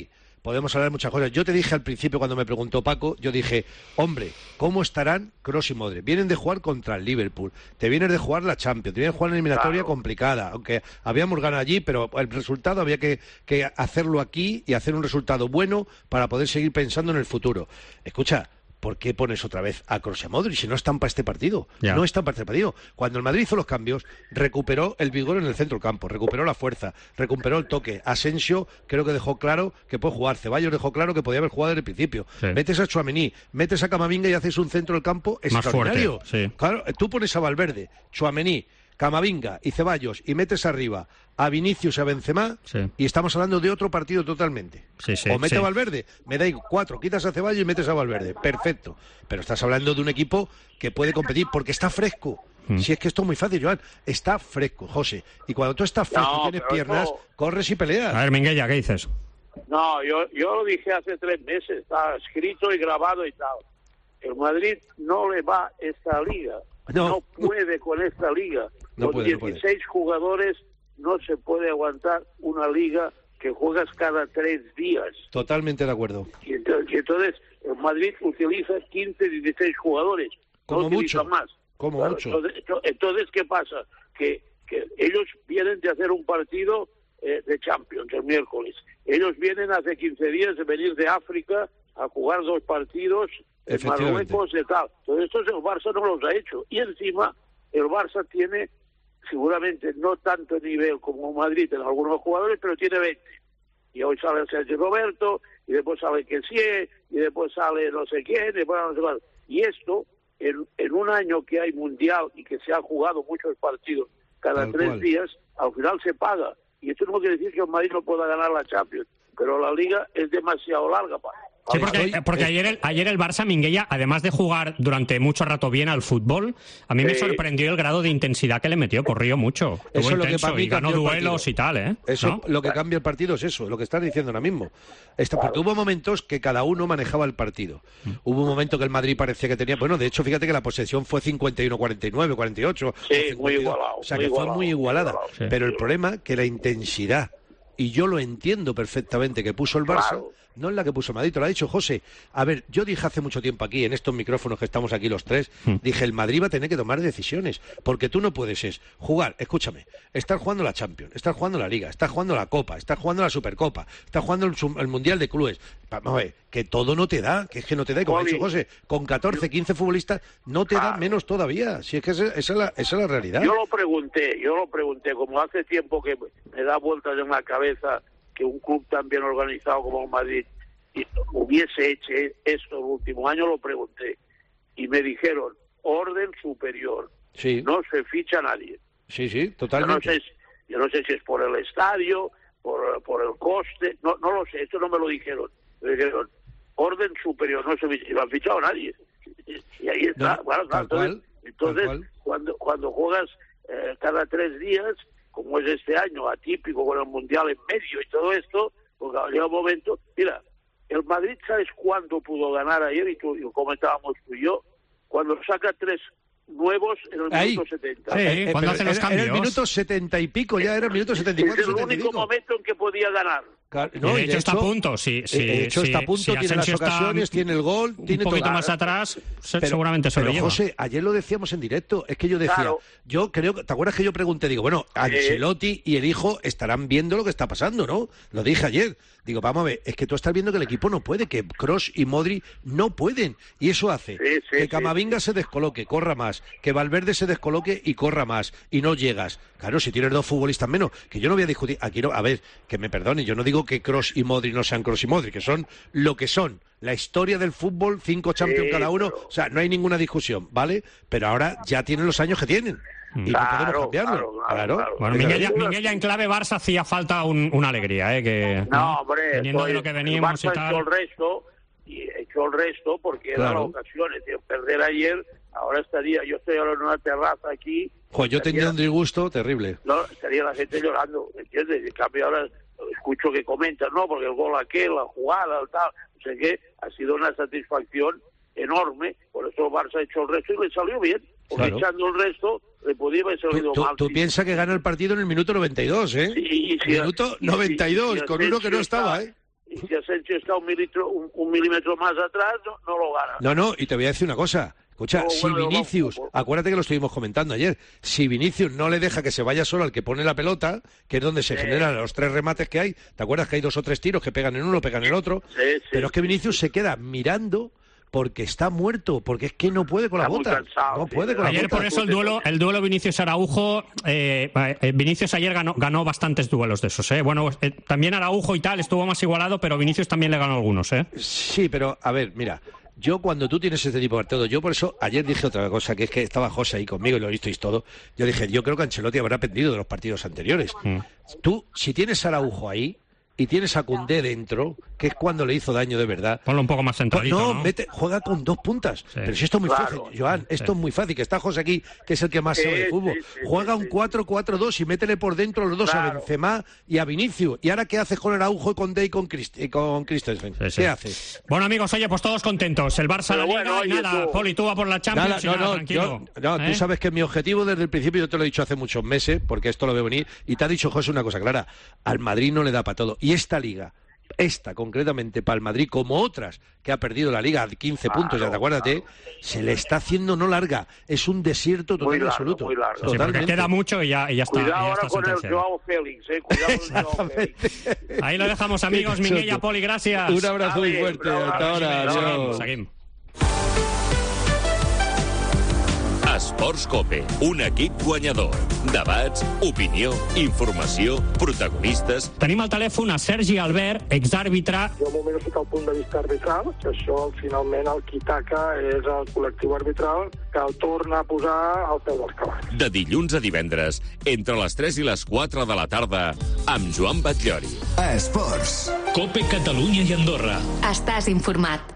podemos hablar de muchas cosas. Yo te dije al principio, cuando me preguntó Paco, yo dije, hombre, ¿cómo estarán Kroos y Modric? Vienen de jugar contra el Liverpool, te vienes de jugar la Champions, te vienes de jugar una eliminatoria complicada, aunque habíamos ganado allí, pero el resultado había que hacerlo aquí y hacer un resultado bueno para poder seguir pensando en el futuro. Escucha, ¿por qué pones otra vez a Kroos y a Modric si no están para este partido? Ya. No están para este partido. Cuando el Madrid hizo los cambios, recuperó el vigor en el centro del campo, recuperó la fuerza, recuperó el toque. Asensio creo que dejó claro que puede jugar. Ceballos dejó claro que podía haber jugado desde el principio. Sí. Metes a Tchouaméni, metes a Camavinga y haces un centro del campo extraordinario. Más fuerte, sí. Claro, tú pones a Valverde, Tchouaméni, Camavinga y Ceballos y metes arriba a Vinicius y a Benzema y estamos hablando de otro partido totalmente. O mete a Valverde, me da 4, quitas a Ceballos y metes a Valverde, perfecto. Pero estás hablando de un equipo que puede competir porque está fresco. Si es que esto es muy fácil, Joan, está fresco, José. Y cuando tú estás fresco, tienes piernas, corres y peleas. A ver, Minguella, ¿qué dices? No, yo lo dije hace 3 meses, está escrito y grabado y tal. El Madrid no le va esta liga. No puede con esta liga. Con 16 jugadores no se puede aguantar una liga que juegas cada 3 días. Totalmente de acuerdo. Y entonces el Madrid utiliza 15, 16 jugadores. Como no utiliza más. Como claro, mucho. Entonces, ¿qué pasa? Que ellos vienen de hacer un partido de Champions el miércoles. Ellos vienen hace 15 días de venir de África a jugar 2 partidos en Marruecos y tal. Entonces, el Barça no los ha hecho. Y encima, el Barça tiene seguramente no tanto nivel como Madrid en algunos jugadores, pero tiene 20. Y hoy sale Sergio Roberto, y después sale Kessié, y después sale no sé quién, y después no sé cuál. Y esto, en un año que hay mundial y que se han jugado muchos partidos cada 3 días, al final se paga. Y esto no quiere decir que el Madrid no pueda ganar la Champions, pero la Liga es demasiado larga para... Sí, porque ayer el Barça, Minguella, además de jugar durante mucho rato bien al fútbol, a mí me sorprendió el grado de intensidad que le metió, corrió mucho. Eso es lo que para mí y ganó duelos y tal, ¿eh? Eso, ¿no? Lo que cambia el partido es eso, lo que estás diciendo ahora mismo. Porque hubo momentos que cada uno manejaba el partido. Hubo un momento que el Madrid parecía que tenía... Bueno, de hecho, fíjate que la posesión fue 51-49, 48... Sí, muy igualado. O sea, que fue muy igualada. Sí. Pero el problema que la intensidad, y yo lo entiendo perfectamente, que puso el Barça... No es la que puso Madrid, te lo ha dicho José. A ver, yo dije hace mucho tiempo aquí, en estos micrófonos que estamos aquí los 3, dije, el Madrid va a tener que tomar decisiones, porque tú no puedes jugar, escúchame, estar jugando la Champions, estar jugando la Liga, estar jugando la Copa, estar jugando la Supercopa, estar jugando el Mundial de Clubes. Vamos a ver, que todo no te da, que es que no te da, y como ha dicho José, con 14, 15 futbolistas no te da menos todavía, si es que esa es la realidad. Yo lo pregunté, como hace tiempo que me da vueltas en la cabeza que un club tan bien organizado como el Madrid hubiese hecho esto el último año, lo pregunté. Y me dijeron, orden superior. Sí. No se ficha a nadie. Sí, totalmente. Yo no sé si es por el estadio, por el coste, no lo sé, esto no me lo dijeron. Me dijeron, orden superior, no se ficha, y no han fichado a nadie. Y ahí está. No, bueno, entonces cuando juegas cada 3 días, como es este año, atípico con el Mundial en medio y todo esto, porque llega un momento... Mira, el Madrid, ¿sabes cuándo pudo ganar ayer? Y lo comentábamos tú y yo, cuando saca 3 nuevos en el minuto 70. Sí, cuando hace los cambios. Era el minuto 70 y pico, ya era el minuto 74. Es el único momento en que podía ganar. No, de hecho está a punto. Está a punto, tiene las ocasiones, tiene el gol, tiene todo. Un poquito más atrás, seguramente se lo lleva. José, ayer lo decíamos en directo, es que yo decía, yo creo, ¿te acuerdas que yo pregunté? Digo, bueno, Ancelotti y el hijo estarán viendo lo que está pasando, ¿no? Lo dije ayer. Digo, vamos a ver, es que tú estás viendo que el equipo no puede, que Kroos y Modric no pueden. Y eso hace que Camavinga se descoloque, corra más, que Valverde se descoloque y corra más, y no llegas. Claro, si tienes 2 futbolistas menos, que yo no voy a discutir, aquí no, a ver, que me perdone, yo no digo que Kroos y Modric no sean Kroos y Modric, que son lo que son. La historia del fútbol, 5 Champions cada uno, o sea, no hay ninguna discusión, ¿vale? Pero ahora ya tienen los años que tienen. Y no podemos cambiarlo. Claro. Bueno, Minguella en clave Barça hacía falta una alegría, que no, hombre, teniendo de lo que veníamos y tal. Hecho el resto porque era la ocasión de perder ayer. Ahora yo estoy ahora en una terraza aquí. Yo tenía un disgusto terrible. No, estaría la gente llorando, ¿me entiendes? En cambio ahora escucho que comentan, no, porque el gol aquel, la jugada, tal, no sé qué, ha sido una satisfacción enorme. Por eso el Barça ha hecho el resto y le salió bien. Porque echando el resto le podía haber salido mal. Tú piensas que gana el partido en el minuto 92, ¿eh? Sí, minuto 92, con uno que no estaba, ¿eh? Y si Asensio está un milímetro más atrás, no lo gana. No, y te voy a decir una cosa. Escucha, si Vinicius, acuérdate que lo estuvimos comentando ayer, si Vinicius no le deja que se vaya solo al que pone la pelota, que es donde se generan los 3 remates que hay, ¿te acuerdas que hay 2 o 3 tiros que pegan en uno, pegan en el otro? Pero es que Vinicius se queda mirando porque está muerto, porque es que no puede con la bota. No puede con la bota. Ayer por eso el duelo Vinicius-Araujo, Vinicius ayer ganó bastantes duelos de esos, ¿eh? Bueno, también Araujo y tal estuvo más igualado, pero Vinicius también le ganó algunos, ¿eh? Sí, pero a ver, mira, yo cuando tú tienes este tipo de partidos, yo por eso ayer dije otra cosa, que es que estaba José ahí conmigo y lo visteis todo, yo dije, yo creo que Ancelotti habrá aprendido de los partidos anteriores. Tú, si tienes a Araujo ahí, y tienes a Koundé dentro, que es cuando le hizo daño de verdad. Ponlo un poco más centradito, ¿no? Juega con 2 puntas. Sí. Pero si esto es muy fácil, Joan, esto es muy fácil, que está José aquí, que es el que más sabe de fútbol. Juega un 4-4-2 y métele por dentro los dos a Benzema y a Vinicius. ¿Y ahora qué haces con Araujo, con Koundé y con Christensen? ¿Qué haces? Bueno, amigos, oye, pues todos contentos. El Barça, la Liga y nada. Poli, tú vas por la Champions tranquilo. Tú sabes que mi objetivo desde el principio, yo te lo he dicho hace muchos meses, porque esto lo veo venir, y te ha dicho José una cosa clara, al Madrid no le da para todo. Y esta Liga, concretamente para el Madrid, como otras que ha perdido la Liga a 15 puntos, ya te acuérdate, se le está haciendo no larga, es un desierto total y absoluto. Muy largo. Sí, porque queda mucho y ya está. Cuidado ahora con el Joao Félix, cuidado con el Joao Félix. Ahí lo dejamos, amigos. Minguella, Poli, gracias. Un abrazo muy fuerte, hasta ahora. Seguim. Esports Cope, un equip guanyador. Debats, opinió, informació, protagonistes... Tenim al telèfon a Sergi Albert, exàrbitre. Jo m'ho miro sota el punt de vista arbitral, que això finalment el qui taca és el col·lectiu arbitral que el torna a posar al peu dels cavalls. De dilluns a divendres, entre les 3 i les 4 de la tarda, amb Joan Batllori. Esports. Cope Catalunya i Andorra. Estàs informat.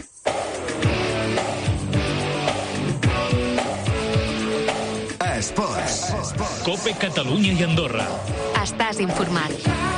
Esports. Cope Catalunya i Andorra. Estàs informat.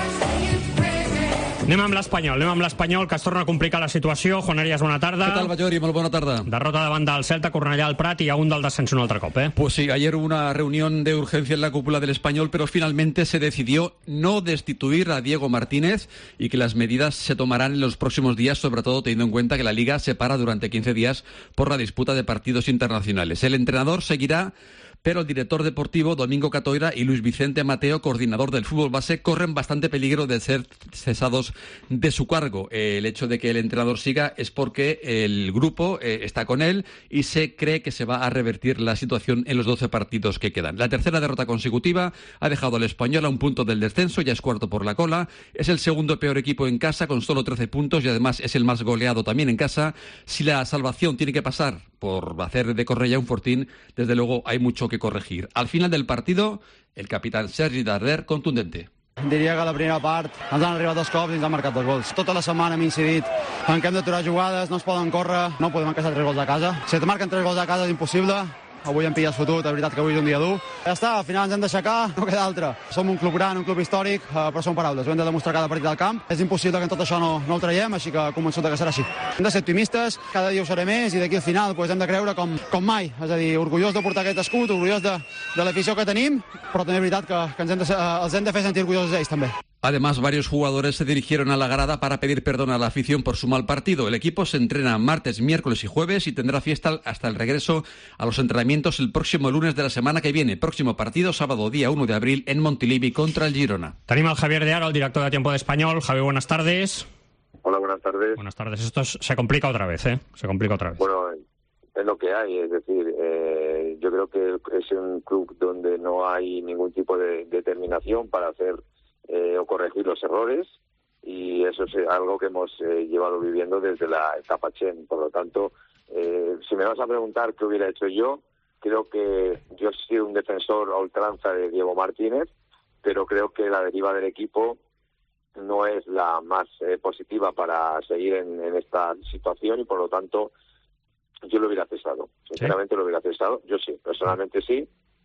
Anem amb l'Espanyol, que es torna a complicar la situació. Juan Arias, bona tarda. ¿Qué tal, Batllori? Molt bona tarda. Derrota davant del Celta, Cornellà al Prat, y aún del descenso un altre cop, ¿eh? Pues sí, ayer hubo una reunión de urgencia en la cúpula del Español, pero finalmente se decidió no destituir a Diego Martínez y que las medidas se tomarán en los próximos días, sobre todo teniendo en cuenta que la Liga se para durante 15 días por la disputa de partidos internacionales. El entrenador seguirá, pero el director deportivo, Domingo Catoira, y Luis Vicente Mateo, coordinador del fútbol base, corren bastante peligro de ser cesados de su cargo. El hecho de que el entrenador siga es porque el grupo está con él y se cree que se va a revertir la situación en los 12 partidos que quedan. La tercera derrota consecutiva ha dejado al Español a un punto del descenso, ya es cuarto por la cola, es el segundo peor equipo en casa con solo 13 puntos y además es el más goleado también en casa. Si la salvación tiene que pasar por hacer de Cornellà un fortín, desde luego hay mucho que corregir. Al final del partido, el capitán Sergi Darder, contundente. Diria que a la primera part ens han arribat 2 cops i ens han marcat 2 gols. Tota la setmana hem incidit en que hem d'aturar jugades, no es poden córrer, no podem encaixar 3 gols a casa. Si et marquen 3 gols a casa és impossible. Avui hem pillat fotut, és veritat que avui és un dia dur. Ja està, al final ens hem d'aixecar, no queda altra. Som un club gran, un club històric, però són paraules. Ho hem de demostrar cada partit del camp. És impossible que en tot això no ho traiem, així que convençut que serà així. Hem de ser optimistes, cada dia ho seré més i d'aquí al final hem de creure com mai. És a dir, orgullós de portar aquest escut, orgullós de l'afició que tenim, però també és veritat que els hem de fer sentir orgullosos ells també. Además, varios jugadores se dirigieron a la grada para pedir perdón a la afición por su mal partido. El equipo se entrena martes, miércoles y jueves y tendrá fiesta hasta el regreso a los entrenamientos el próximo lunes de la semana que viene. Próximo partido, sábado día 1 de abril, en Montilivi contra el Girona. Tenim al Javier de Aro, el director de Tiempo de Español. Javier, buenas tardes. Hola, buenas tardes. Buenas tardes. Esto se complica otra vez, ¿eh? Se complica otra vez. Bueno, es lo que hay, es decir, yo creo que es un club donde no hay ningún tipo de determinación para hacer o corregir los errores, y eso es algo que hemos llevado viviendo desde la etapa Chen. Por lo tanto, si me vas a preguntar qué hubiera hecho yo, creo que yo he sido un defensor a ultranza de Diego Martínez, pero creo que la deriva del equipo no es la más positiva para seguir en esta situación, y por lo tanto yo lo hubiera cesado. Sinceramente lo hubiera cesado. Yo sí, personalmente sí.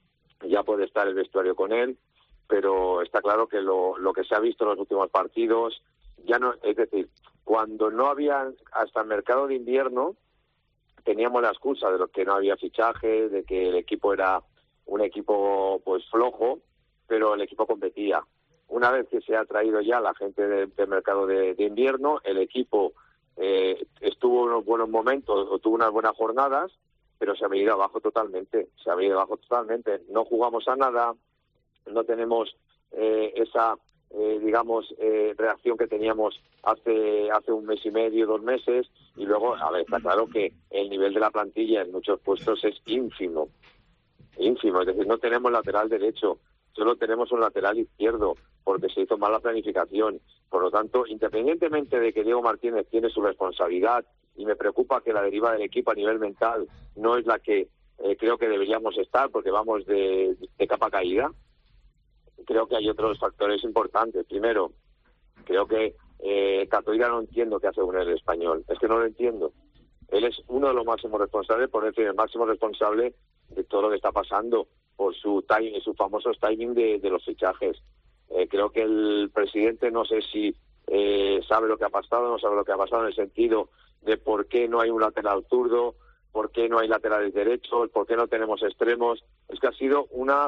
Ya puede estar el vestuario con él, pero está claro que lo que se ha visto en los últimos partidos, ya no, es decir, cuando no había, hasta el mercado de invierno, teníamos la excusa de que no había fichajes, de que el equipo era un equipo pues flojo, pero el equipo competía. una vez que se ha traído ya la gente del mercado de invierno, el equipo estuvo en unos buenos momentos, o tuvo unas buenas jornadas, pero se ha venido abajo totalmente, no jugamos a nada, no tenemos esa reacción que teníamos hace un mes y medio, 2 meses, y luego, a ver, está claro que el nivel de la plantilla en muchos puestos es ínfimo, es decir, no tenemos lateral derecho, solo tenemos un lateral izquierdo, porque se hizo mal la planificación. Por lo tanto, independientemente de que Diego Martínez tiene su responsabilidad, y me preocupa que la deriva del equipo a nivel mental no es la que creo que deberíamos estar, porque vamos de capa caída, creo que hay otros factores importantes. Primero, creo que Catoira no entiendo qué hace con el Español, es que no lo entiendo. Él es uno de los máximos responsables, por decir, el máximo responsable de todo lo que está pasando, por sus famosos timing de los fichajes. Creo que el presidente, no sé si sabe lo que ha pasado, no sabe lo que ha pasado en el sentido de por qué no hay un lateral zurdo, por qué no hay laterales derechos, por qué no tenemos extremos. Es que ha sido una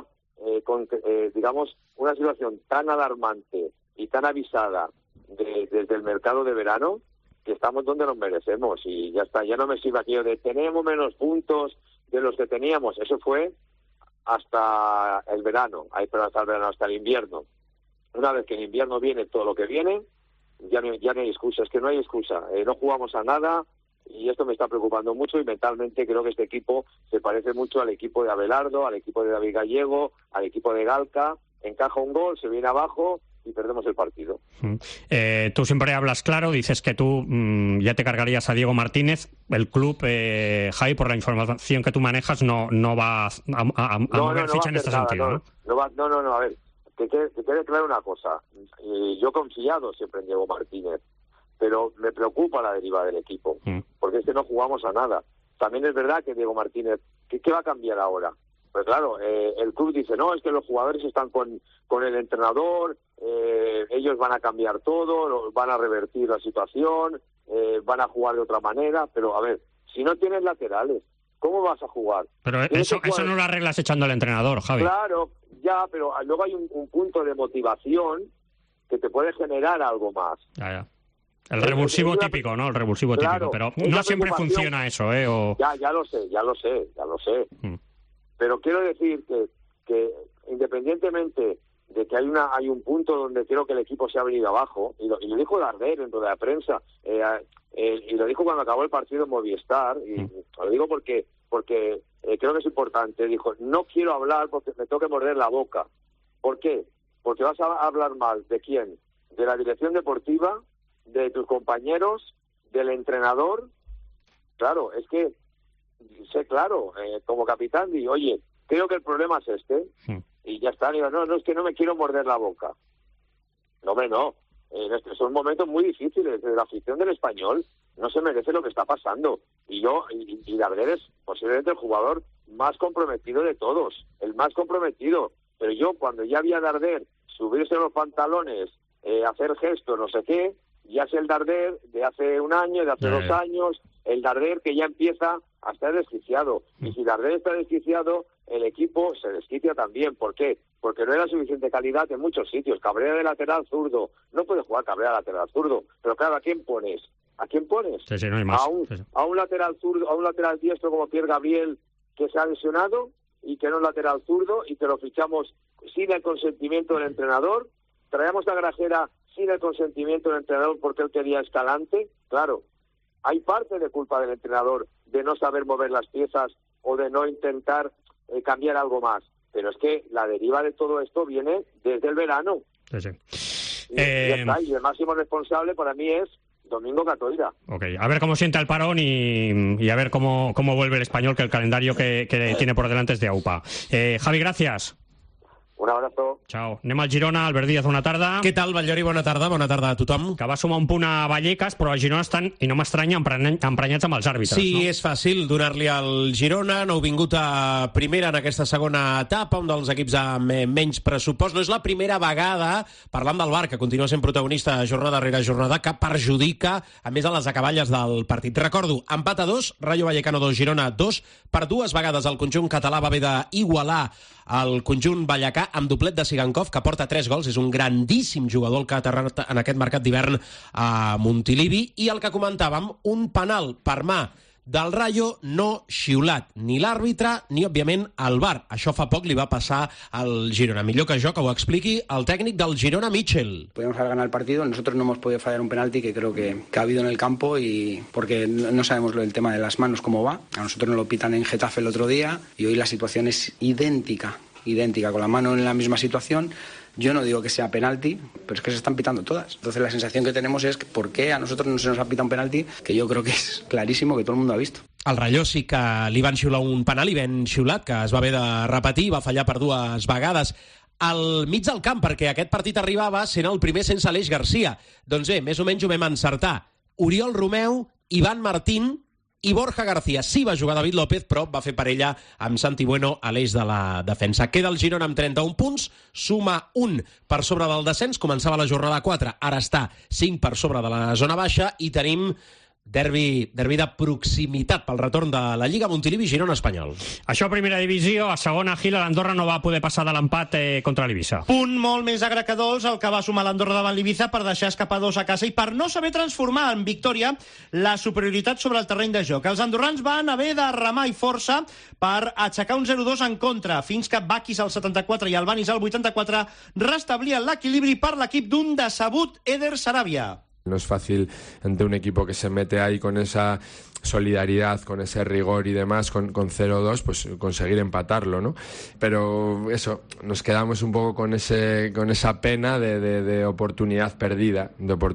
situación tan alarmante y tan avisada desde el mercado de verano, que estamos donde nos merecemos, y ya está. Ya no me sirve aquello de tenemos menos puntos de los que teníamos. Eso fue hasta el verano, hasta el invierno. Una vez que el invierno viene todo lo que viene, ya no hay excusa, es que no hay excusa. No jugamos a nada, y esto me está preocupando mucho, y mentalmente creo que este equipo se parece mucho al equipo de Abelardo, al equipo de David Gallego, al equipo de Galca. Encaja un gol, se viene abajo y perdemos el partido. Tú siempre hablas claro, dices que tú ya te cargarías a Diego Martínez. El club, Javi, por la información que tú manejas, no va a mover ficha en este sentido, ¿no? No, a ver, que quede claro una cosa. Yo he confiado siempre en Diego Martínez, pero me preocupa la deriva del equipo, porque es que no jugamos a nada. También es verdad que Diego Martínez, ¿qué va a cambiar ahora? Pues claro, el club dice, no, es que los jugadores están con el entrenador, ellos van a cambiar todo, van a revertir la situación, van a jugar de otra manera, pero a ver, si no tienes laterales, ¿cómo vas a jugar? Pero eso no lo arreglas echando al entrenador, Javi. Claro, ya, pero luego hay un punto de motivación que te puede generar algo más. Ya. El revulsivo típico, ¿no? El revulsivo típico, pero no siempre funciona eso, ¿eh? Ya lo sé. Pero quiero decir que independientemente de que hay un punto donde creo que el equipo se ha venido abajo, y lo dijo Darder en toda la prensa, y lo dijo cuando acabó el partido en Movistar, y lo digo porque creo que es importante, dijo, no quiero hablar porque me tengo que morder la boca. ¿Por qué? Porque vas a hablar mal ¿de quién? De la dirección deportiva, de tus compañeros, del entrenador. Claro, es que sé claro, como capitán, digo, oye, creo que el problema es este, y ya está. Digo, no, es que no me quiero morder la boca. No, hombre, no. Son momentos muy difíciles. La afición del Español no se merece lo que está pasando. Y Darder es posiblemente el jugador más comprometido de todos, el más comprometido. Pero yo, cuando ya vi a Darder subirse los pantalones, hacer gestos, no sé qué, ya es el Darder de hace un año, de hace 2 años, el Darder que ya empieza a estar desquiciado. Y si Darder está desquiciado, el equipo se desquicia también. ¿Por qué? Porque no era suficiente calidad en muchos sitios. Cabrera de lateral zurdo. No puede jugar Cabrera de lateral zurdo. Pero claro, ¿a quién pones? Sí, no hay más. A un lateral zurdo, a un lateral diestro como Pierre Gabriel, que se ha lesionado y que no es lateral zurdo, y que lo fichamos sin el consentimiento del entrenador. Traemos a Grajera sin el consentimiento del entrenador porque él quería Escalante. Claro, hay parte de culpa del entrenador de no saber mover las piezas o de no intentar cambiar algo más. Pero es que la deriva de todo esto viene desde el verano. Sí. Y ya está. Y el máximo responsable para mí es Domingo Catoira. Ok, a ver cómo sienta el parón y a ver cómo vuelve el Español, que el calendario que tiene por delante es de AUPA. Javi, gracias. Un abrazo. Ciao. Anem al Girona. Albert Díaz, bona tarda. Què tal, Batllori? Bona tarda a tothom. Que va sumar un punt a Vallecas, però a Girona estan, i no m'estranya, emprenyats amb els àrbitres. Sí, no? És fàcil donar-li al Girona. No heu vingut a primera en aquesta segona etapa, un dels equips amb menys pressupost. No és la primera vegada, parlant del Barça, que continua sent protagonista jornada rere jornada, que perjudica, a més, a les acaballes del partit. Recordo, empat a 2, Rayo Vallecano 2, Girona 2. Per 2 vegades el conjunt català va haver d'igualar el conjunt ballacà amb doblet de Sigankov, que porta 3 gols. És un grandíssim jugador el que ha aterrat en aquest mercat d'hivern a Montilivi. I el que comentàvem, un penal per mà del Rayo no xiulat ni l'àrbitre ni, òbviament, el VAR. Això fa poc li va passar al Girona. Millor que jo que ho expliqui el tècnic del Girona, Mitchell. Podemos haber ganado el partido, nosotros no hemos podido fallar un penalti que creo que ha habido en el campo, y porque no sabemos lo del tema de las manos cómo va. A nosotros nos lo pitan en Getafe el otro día y hoy la situación es idéntica, con la mano en la misma situación. Yo no digo que sea penalti, pero es que se están pitando todas. Entonces la sensación que tenemos es que ¿por qué a nosotros no se nos ha pitado un penalti? Que yo creo que es clarísimo, que todo el mundo ha visto. Al Rayo sí que li van xiular un penal i ben xiulat, que es va haver de repetir, va fallar per 2 vegades. Al mig del camp, perquè aquest partit arribava sent el primer sense Aleix Garcia. Doncs bé, més o menys ho vam encertar. Oriol Romeu, Ivan Martín i Borja García. Sí va jugar David López, però va fer parella amb Santi Bueno a l'eix de la defensa. Queda el Girona amb 31 punts, suma 1 per sobre del descens, començava la jornada 4, ara està 5 per sobre de la zona baixa i tenim derbi de proximitat pel retorn de la Lliga Montilivi-Girona Espanyol. Això a primera divisió, a segona, Gil, l'Andorra no va poder passar de l'empat contra l'Ibiza. Punt molt més agre que dolç el que va sumar l'Andorra davant l'Ibiza per deixar escapar 2 a casa i per no saber transformar en victòria la superioritat sobre el terreny de joc. Els andorrans van haver de remar i força per aixecar un 0-2 en contra, fins que Bakis al 74 i Albanis al 84 restablien l'equilibri per l'equip d'un decebut Eder Sarabia. No es fácil ante un equipo que se mete ahí con esa solidaridad, con ese rigor y demás, con 0-2, pues conseguir empatarlo, ¿no? Pero eso, nos quedamos un poco con esa pena de oportunidad perdida,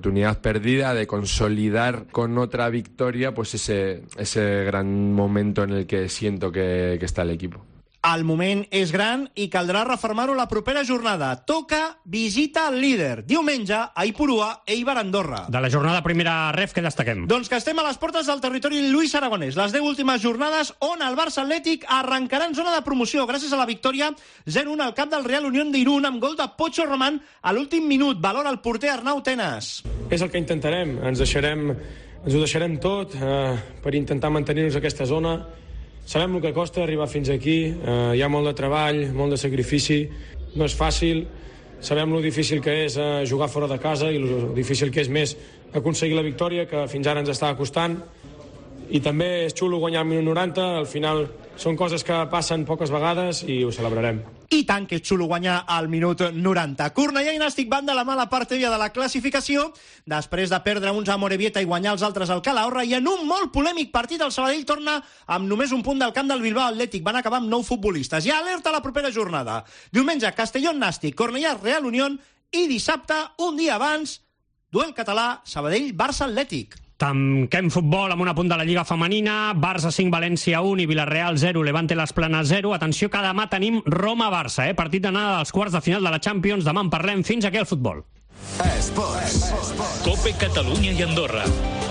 de consolidar con otra victoria pues ese gran momento en el que siento que está el equipo. El moment és gran i caldrà refermar-ho la propera jornada. Toca visita al líder. Diumenge, a Ipurua, Eibar Andorra. De la jornada primera ref, que destaquem? Doncs que estem a les portes del territori Lluís Aragonès. Les 10 últimes jornades on el Barça Atlètic arrencarà en zona de promoció gràcies a la victòria 0-1 al camp del Real Unión d'Irún amb gol de Pocho Román a l'últim minut. Valora el porter Arnau Tenas. És el que intentarem. Ens ho deixarem tot per intentar mantenir-nos a aquesta zona. Sabem el que costa arribar fins aquí, hi ha molt de treball, molt de sacrifici, no és fàcil, sabem lo difícil que és jugar fora de casa i lo difícil que és més aconseguir la victòria, que fins ara ens estava costant, i també és xulo guanyar al minut 90, al final són coses que passen poques vegades i ho celebrarem. I tant que és xulo guanyar al minut 90. Cornellà i Nàstic van de la mala part de la classificació, després de perdre uns a Morevieta i guanyar els altres al Calahorra, i en un molt polèmic partit el Sabadell torna amb només un punt del camp del Bilbao Atlètic. Van acabar amb 9 futbolistes. I alerta la propera jornada. Diumenge, Castellón-Nàstic, Cornellà-Real Unión, i dissabte, un dia abans, duel català, Sabadell-Barça Atlètic. Tanquem futbol amb un apunt de la Lliga Femenina. Barça 5, València 1 i Villarreal 0, Levante Les Planes 0. Atenció que demà tenim Roma-Barça, partit d'anada dels quarts de final de la Champions. Demà en parlem. Fins aquí el futbol. Esports. Cope Catalunya i Andorra.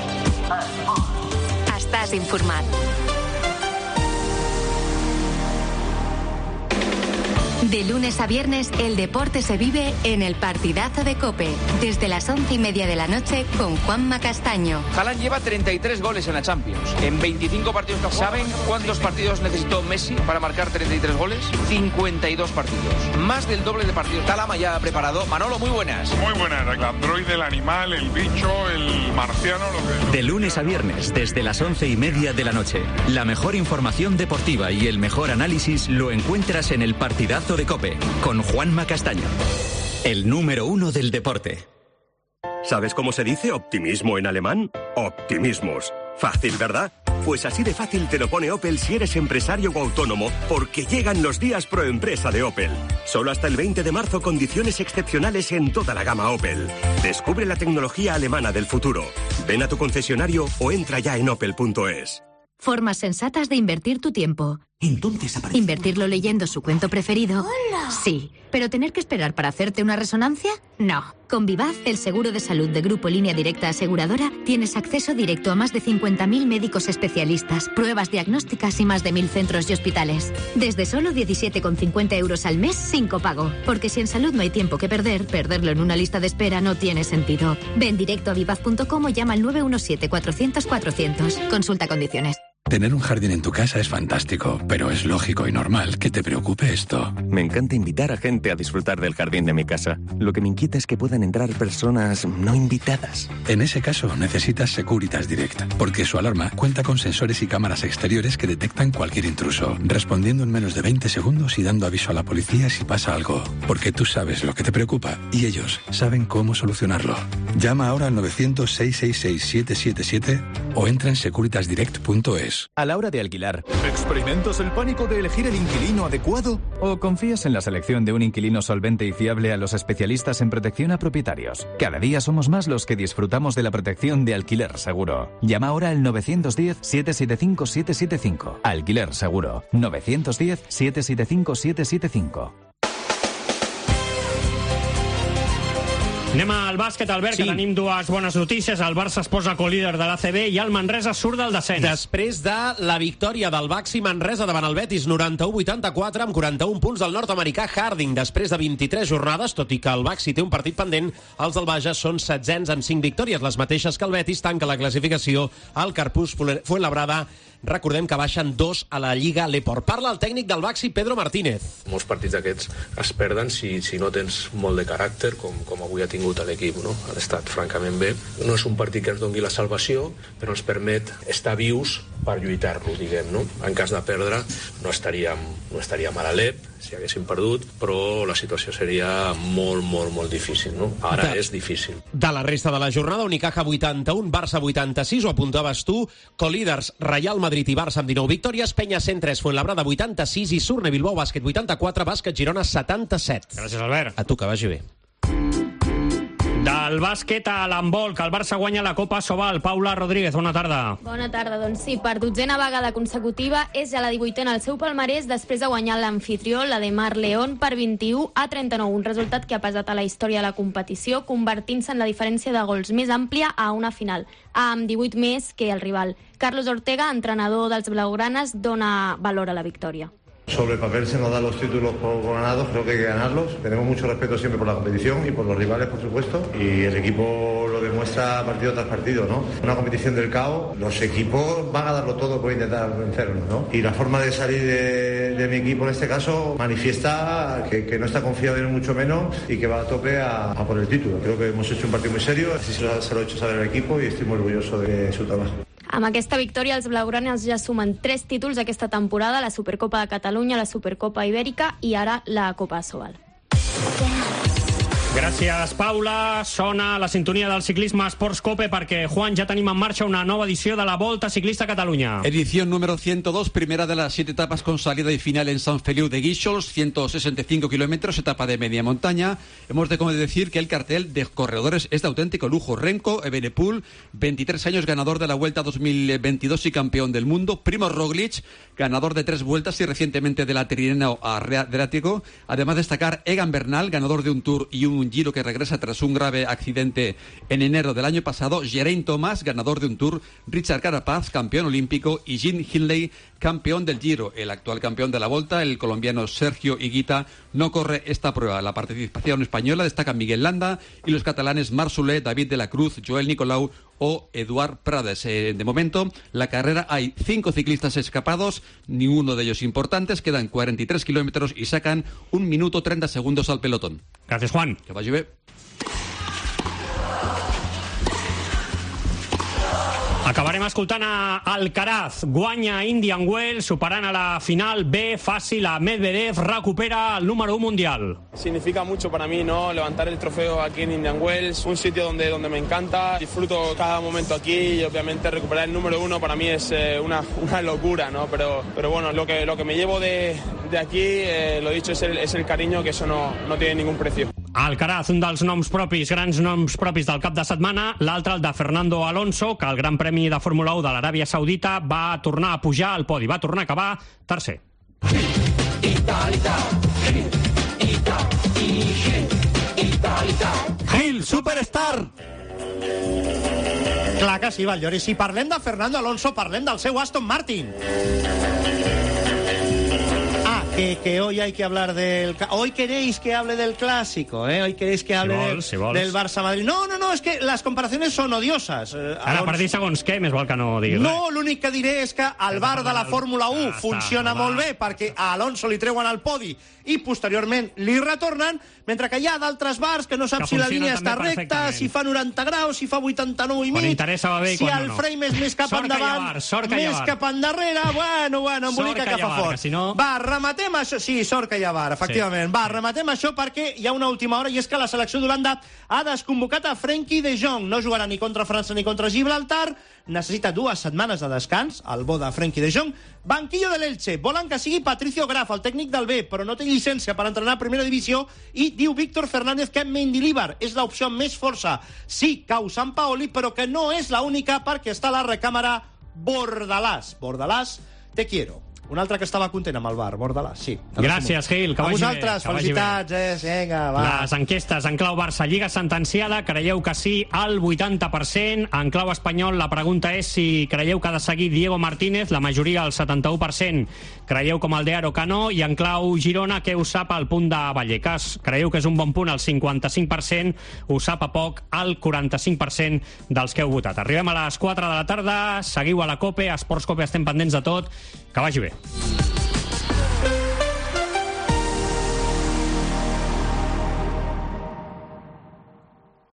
Estàs informat. De lunes a viernes, el deporte se vive en el partidazo de COPE. Desde las 11:30 de la noche con Juanma Castaño. Haaland lleva 33 goles en la Champions. En 25 partidos que ha jugado. ¿Saben cuántos partidos necesitó Messi para marcar 33 goles? 52 partidos. Más del doble de partidos. Talama ya ha preparado. Manolo, muy buenas. Muy buenas. El androide, el animal, el bicho, el marciano... De lunes a viernes, desde las 11:30 de la noche. La mejor información deportiva y el mejor análisis lo encuentras en el partidazo de COPE, con Juanma Castaño, el número 1 del deporte. ¿Sabes cómo se dice optimismo en alemán? Optimismus. Fácil, ¿verdad? Pues así de fácil te lo pone Opel si eres empresario o autónomo, porque llegan los días pro empresa de Opel. Solo hasta el 20 de marzo condiciones excepcionales en toda la gama Opel. Descubre la tecnología alemana del futuro. Ven a tu concesionario o entra ya en opel.es. Formas sensatas de invertir tu tiempo. Entonces aparece... ¿Invertirlo leyendo su cuento preferido? ¡Hola! Sí. ¿Pero tener que esperar para hacerte una resonancia? No. Con Vivaz, el seguro de salud de Grupo Línea Directa Aseguradora, tienes acceso directo a más de 50.000 médicos especialistas, pruebas diagnósticas y más de 1.000 centros y hospitales. Desde solo 17,50 euros al mes, sin copago. Porque si en salud no hay tiempo que perder, perderlo en una lista de espera no tiene sentido. Ven directo a vivaz.com o llama al 917-400-400. Consulta condiciones. Tener un jardín en tu casa es fantástico, pero es lógico y normal que te preocupe esto. Me encanta invitar a gente a disfrutar del jardín de mi casa. Lo que me inquieta es que puedan entrar personas no invitadas. En ese caso, necesitas Securitas Direct, porque su alarma cuenta con sensores y cámaras exteriores que detectan cualquier intruso, respondiendo en menos de 20 segundos y dando aviso a la policía si pasa algo. Porque tú sabes lo que te preocupa y ellos saben cómo solucionarlo. Llama ahora al 900-666-777 o entra en securitasdirect.es. A la hora de alquilar, ¿experimentas el pánico de elegir el inquilino adecuado? ¿O confías en la selección de un inquilino solvente y fiable a los especialistas en protección a propietarios? Cada día somos más los que disfrutamos de la protección de Alquiler Seguro. Llama ahora al 910-775-775. Alquiler Seguro. 910-775-775. Anem al bàsquet, Albert, que tenim dues bones notícies. El Barça es posa colíder de l'ACB i el Manresa surt del descens. Després de la victòria del Baxi Manresa davant el Betis 91-84 amb 41 punts del nord-americà Harding. Després de 23 jornades, tot i que el Baxi té un partit pendent, els del Baja són setzents amb 5 victòries, les mateixes que el Betis. Tanca la classificació al Carpús Fuenlabrada. Recordem que baixen 2 a la Lliga Leport. Parla el tècnic del Baxi, Pedro Martínez. Molts partits d'aquests es perden si no tens molt de caràcter, com avui ha tingut l'equip, no? Ha estat francament bé. No és un partit que ens doni la salvació, però ens permet estar vius per lluitar-lo, diguem, no? En cas de perdre, no estaríem a l'Alep, si haguéssim perdut, però la situació seria molt, molt, molt difícil, no? Ara és difícil. De la resta de la jornada, Unicaja 81, Barça 86, ho apuntaves tu, colíders Real Madrid i Barça amb 19 victòries, Penya 103, Fuenlabrada 86 i Surne Bilbao Bàsquet 84, Bàsquet Girona 77. Gràcies, Albert. A tu, que vagi bé. Del bàsquet a l'handbol, que el Barça guanya la Copa Sobal. Paula Rodríguez, bona tarda. Bona tarda, doncs sí, per 12a vegada consecutiva és ja la 18a al seu palmarès després de guanyar l'anfitrió, la de Mar León, per 21-39, un resultat que ha pesat a la història de la competició, convertint-se en la diferència de gols més àmplia a una final, amb 18 més que el rival. Carlos Ortega, entrenador dels blaugranes, dona valor a la victòria. Sobre el papel se nos dan los títulos por ganados, creo que hay que ganarlos. Tenemos mucho respeto siempre por la competición y por los rivales, por supuesto, y el equipo lo demuestra partido tras partido, ¿no? Una competición del caos, los equipos van a darlo todo por intentar vencernos, ¿no? Y la forma de salir de mi equipo en este caso manifiesta que no está confiado en mucho menos y que va a tope a por el título. Creo que hemos hecho un partido muy serio, así se lo he hecho saber al equipo y estoy muy orgulloso de su trabajo. Amb aquesta victòria, els blaugranes ja sumen 3 títols aquesta temporada, la Supercopa de Catalunya, la Supercopa Ibèrica i ara la Copa Sobal. Gràcies, Paula. Sona la sintonia del ciclisme Esports Cope perquè, Juan, ja tenim en marxa una nova edició de la Volta Ciclista a Catalunya. Edición número 102, primera de las 7 etapas con salida y final en San Feliu de Guíxols, 165 kilómetros, etapa de media montaña. Hemos de decir que el cartel de corredores es de auténtico lujo. Renko Evenepoel, 23 años, ganador de la Vuelta 2022 y campeón del mundo. Primo Roglic, ganador de 3 vueltas y recientemente de la Tirreno Adriático. Además, destacar Egan Bernal, ganador de un Tour y un Giro que regresa tras un grave accidente en enero del año pasado. Geraint Thomas, ganador de un Tour. Richard Carapaz, campeón olímpico. Y Jim Hindley, campeón del Giro. El actual campeón de la Volta, el colombiano Sergio Higuita, no corre esta prueba. La participación española destaca Miguel Landa y los catalanes Marc Soler, David de la Cruz, Joel Nicolau o Eduard Prades. De momento, la carrera hay 5 ciclistas escapados, ninguno de ellos importantes, quedan 43 kilómetros y sacan 1 minuto 30 segundos al pelotón. Gracias, Juan. Que vagi bé. Acabarem escoltant a Alcaraz. Guanya Indian Wells, superant a la final B fàcil a Medvedev, recupera el número 1 mundial. Significa mucho para mí, ¿no? Levantar el trofeo aquí en Indian Wells, un sitio donde me encanta. Disfruto cada momento aquí y obviamente recuperar el número 1 para mí es una locura, ¿no? Pero bueno, lo que me llevo de aquí, lo dicho, es el cariño, que eso no tiene ningún precio. Alcaraz, un dels noms propis, grans noms propis del cap de setmana, l'altre el de Fernando Alonso, que al Gran Premi de Fórmula 1 de l'Aràbia Saudita va tornar a pujar al podi, va tornar a acabar tercer. Hill, Superstar! Clar que sí, Valldor, i si parlem de Fernando Alonso, parlem del seu Aston Martin. que hoy hay que hablar del... Hoy queréis que hable del clásico, ¿eh? Hoy queréis que hable del Barça-Madrid. No, es que las comparaciones son odiosas. Ara, per dir segons què, més val que no diguis No, l'únic que diré és que el bar de la Fórmula 1 funciona molt bé perquè a Alonso li treuen al podi i posteriorment li retornen, mentre que hi ha d'altres bars que no saps si la línia està recta, si fa 90 graus, si fa 89 i mig, si el frame és més cap endavant, més cap endarrere, bueno, embolica que fa fort. Va, rematem això, sí, sort que hi ha bar, efectivament. Va, rematem això perquè hi ha una última hora i és que la selecció d'Holanda ha desconvocat a Frenkie de Jong. No jugarà ni contra França ni contra Gibraltar, necessita 2 setmanes de descans, el bo de Frenkie de Jong. Banquillo de l'Elche, volen que sigui Patricio Graf, el tècnic del B, però no té llicència per entrenar a primera divisió i diu Víctor Fernández que Mendilibar és l'opció més força. Sí, cau Sant Paoli, però que no és l'única perquè està a la recàmera Bordalàs. Bordalàs, te quiero. Un altre que estava content amb el bar, Bordalàs, sí. Gràcies, Gil, que vagi bé. A vosaltres, felicitats, vinga, va. Les enquestes en clau Barça, Lliga sentenciada, creieu que sí al 80%. En clau espanyol, la pregunta és si creieu que ha de seguir Diego Martínez, la majoria, el 71%, creieu com el Dearo que no, i en clau Girona, què us sap al punt de Vallecas? Creieu que és un bon punt, el 55%, us sap a poc, el 45% dels que heu votat. Arribem a les 4 de la tarda, seguiu a la COPE, a Esports COPE estem pendents de tot, que vagi bé.